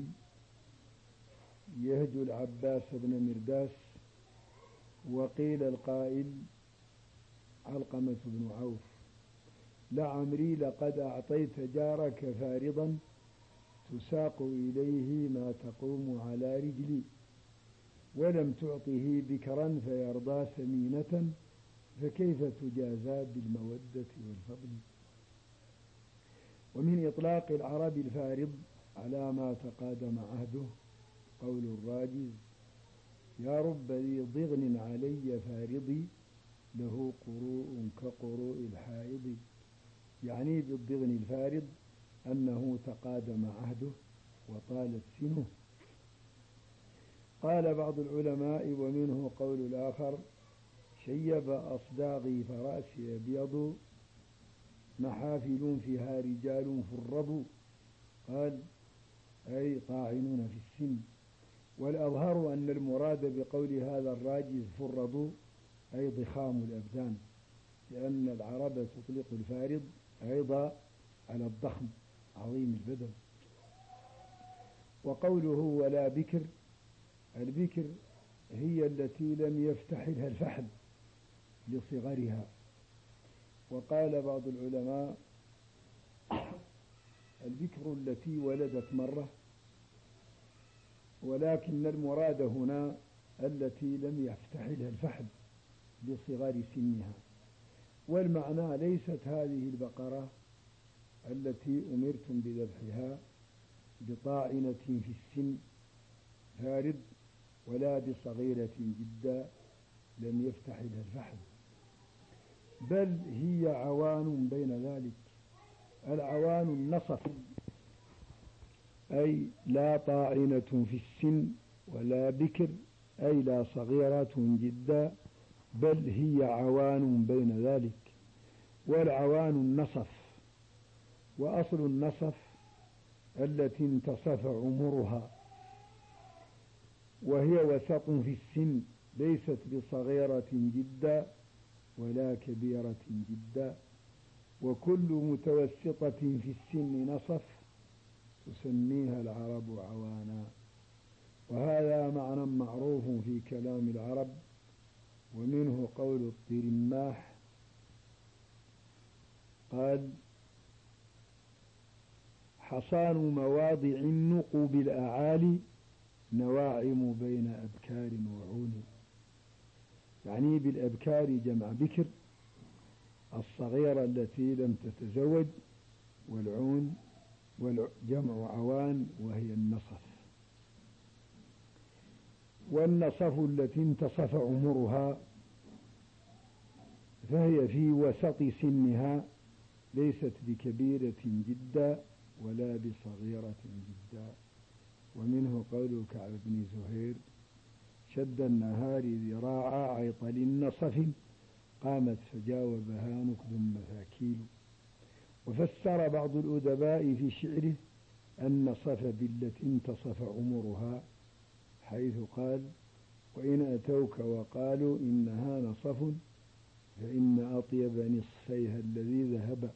يهجو العباس بن مرداس، وقيل القائل علقمة بن عوف لعمري لقد أعطيت جارك فارضا تساق إليه ما تقوم على رجلي، ولم تعطه بكرا فيرضى سمينة، فكيف تجازى بالمودة والفضل. ومن إطلاق العرب الفارض على ما تقادم عهده قول الراجز يا رب ذي ضغن علي فارضي له قروء كقروء الحائض، يعني بالضغن الفارض أنه تقادم عهده وطالت سنه. قال بعض العلماء ومنه قول الآخر شيب أصداغي فرأسي أبيض محافل فيها رجال فرضوا، قال أي طاعنون في السن. والأظهر أن المراد بقول هذا الراجز فرضوا أي ضخام الأبدان، لأن العرب تطلق الفارض أيضا على الضخم عظيم البدن. وقوله ولا بكر، البكر هي التي لم يفتحلها الفحل لصغرها. وقال بعض العلماء البكر التي ولدت مرة، ولكن المراد هنا التي لم يفتحلها الفحل لصغر سنها. والمعنى ليست هذه البقرة التي أمرتم بذبحها بطاعنة في السن فارض، ولا بصغيرة جدا لم يفتح لها الفحل، بل هي عوان بين ذلك. العوان النصف، أي لا طاعنة في السن ولا بكر، أي لا صغيرة جدا، بل هي عوان بين ذلك. والعوان النصف، وأصل النصف التي انتصف عمرها، وهي وسط في السن، ليست بصغيرة جدا ولا كبيرة جدا. وكل متوسطة في السن نصف تسميها العرب عوانا. وهذا معنى معروف في كلام العرب. ومنه قول الطرماح قال حصان مواضع النقوب الأعالي نواعم بين أبكار وعون، يعني بالأبكار جمع بكر الصغيرة التي لم تتزوج، والعون والجمع عوان وهي النصف. والنصف التي انتصف عمرها فهي في وسط سنها ليست بكبيرة جدا ولا بصغيرة جدا. ومنه قول كعب بن زهير: شد النهار ذراع عيطل نصف قامت فجاوبها نقد مثاكيل. وفسر بعض الأدباء في شعره النصف بالتي انتصف عمرها، حيث قال: وإن أتوك وقالوا إنها نصف فإن أطيب نصفيها الذي ذهب.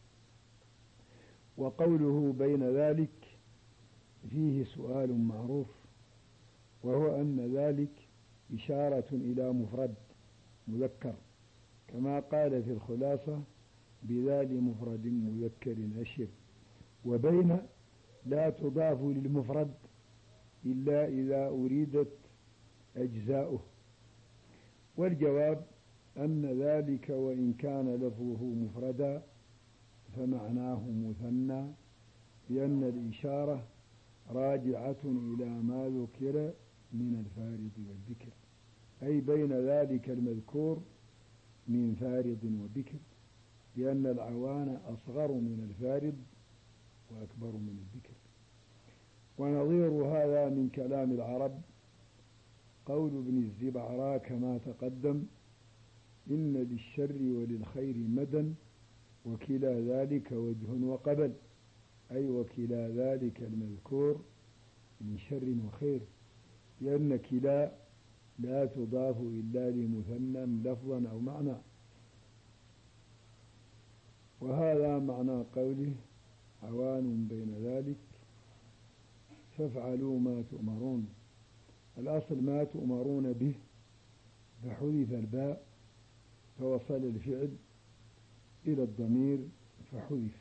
وقوله بين ذلك فيه سؤال معروف، وهو أن ذلك إشارة إلى مفرد مذكر، كما قال في الخلاصة: بذال مفرد مذكر أشر. وبين لا تضاف للمفرد إلا إذا أريدت أجزاؤه. والجواب أن ذلك وإن كان لفظه مفردا فمعناه مثنى، لأن الإشارة راجعة إلى ما ذكر من الفارض والبكر، أي بين ذلك المذكور من فارض وبكر، لأن العوان أصغر من الفارض وأكبر من البكر. ونظير هذا من كلام العرب قول ابن الزبعراء كما تقدم: إن للشر وللخير مدى وكلا ذلك وجه وقبل، أي وكلا ذلك المذكور من شر وخير، لأن كلا لا تضاف إلا لمثنى لفظا أو معنى. وهذا معنى قوله: عوان بين ذلك فافعلوا ما تؤمرون. الأصل ما تؤمرون به، فحذف الباء فوصل الفعل إلى الضمير فحذف.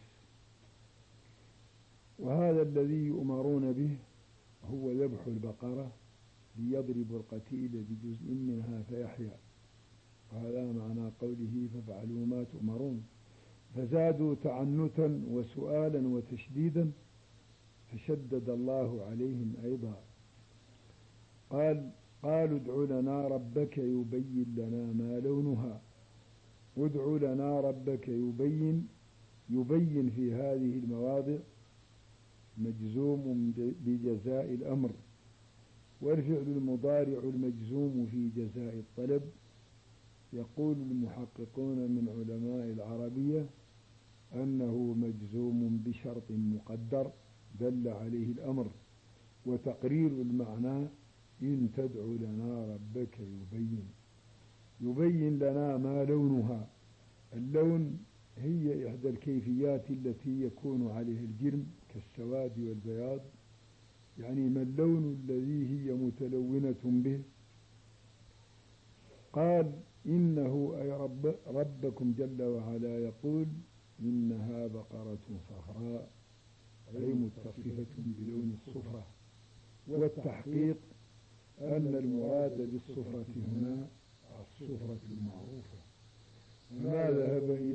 وهذا الذي يؤمرون به هو ذبح البقرة ليضرب القتيل بجزء منها فيحيا. وهذا معنى قوله فافعلوا ما تؤمرون. فزادوا تعنتا وسؤالا وتشديدا فشدد الله عليهم أيضا. قال قالوا ادع لنا ربك يبين لنا ما لونها. ادع لنا ربك يبين، يبين في هذه المواضع مجزوم بجزاء الأمر، والفعل المضارع المجزوم في جزاء الطلب. يقول المحققون من علماء العربية أنه مجزوم بشرط مقدر دل عليه الأمر، وتقرير المعنى إن تدع لنا ربك يبين. يبين لنا ما لونها. اللون هي إحدى الكيفيات التي يكون عليها الجرم كالسواد والبياض، يعني ما اللون الذي هي متلونة به. قال إنه أي رب ربكم جل وعلا يقول إنها بقرة صفراء، أي متصفة بلون الصفرة. والتحقيق أن المراد بالصفرة هنا الصفرة المعروفة، فما ذهب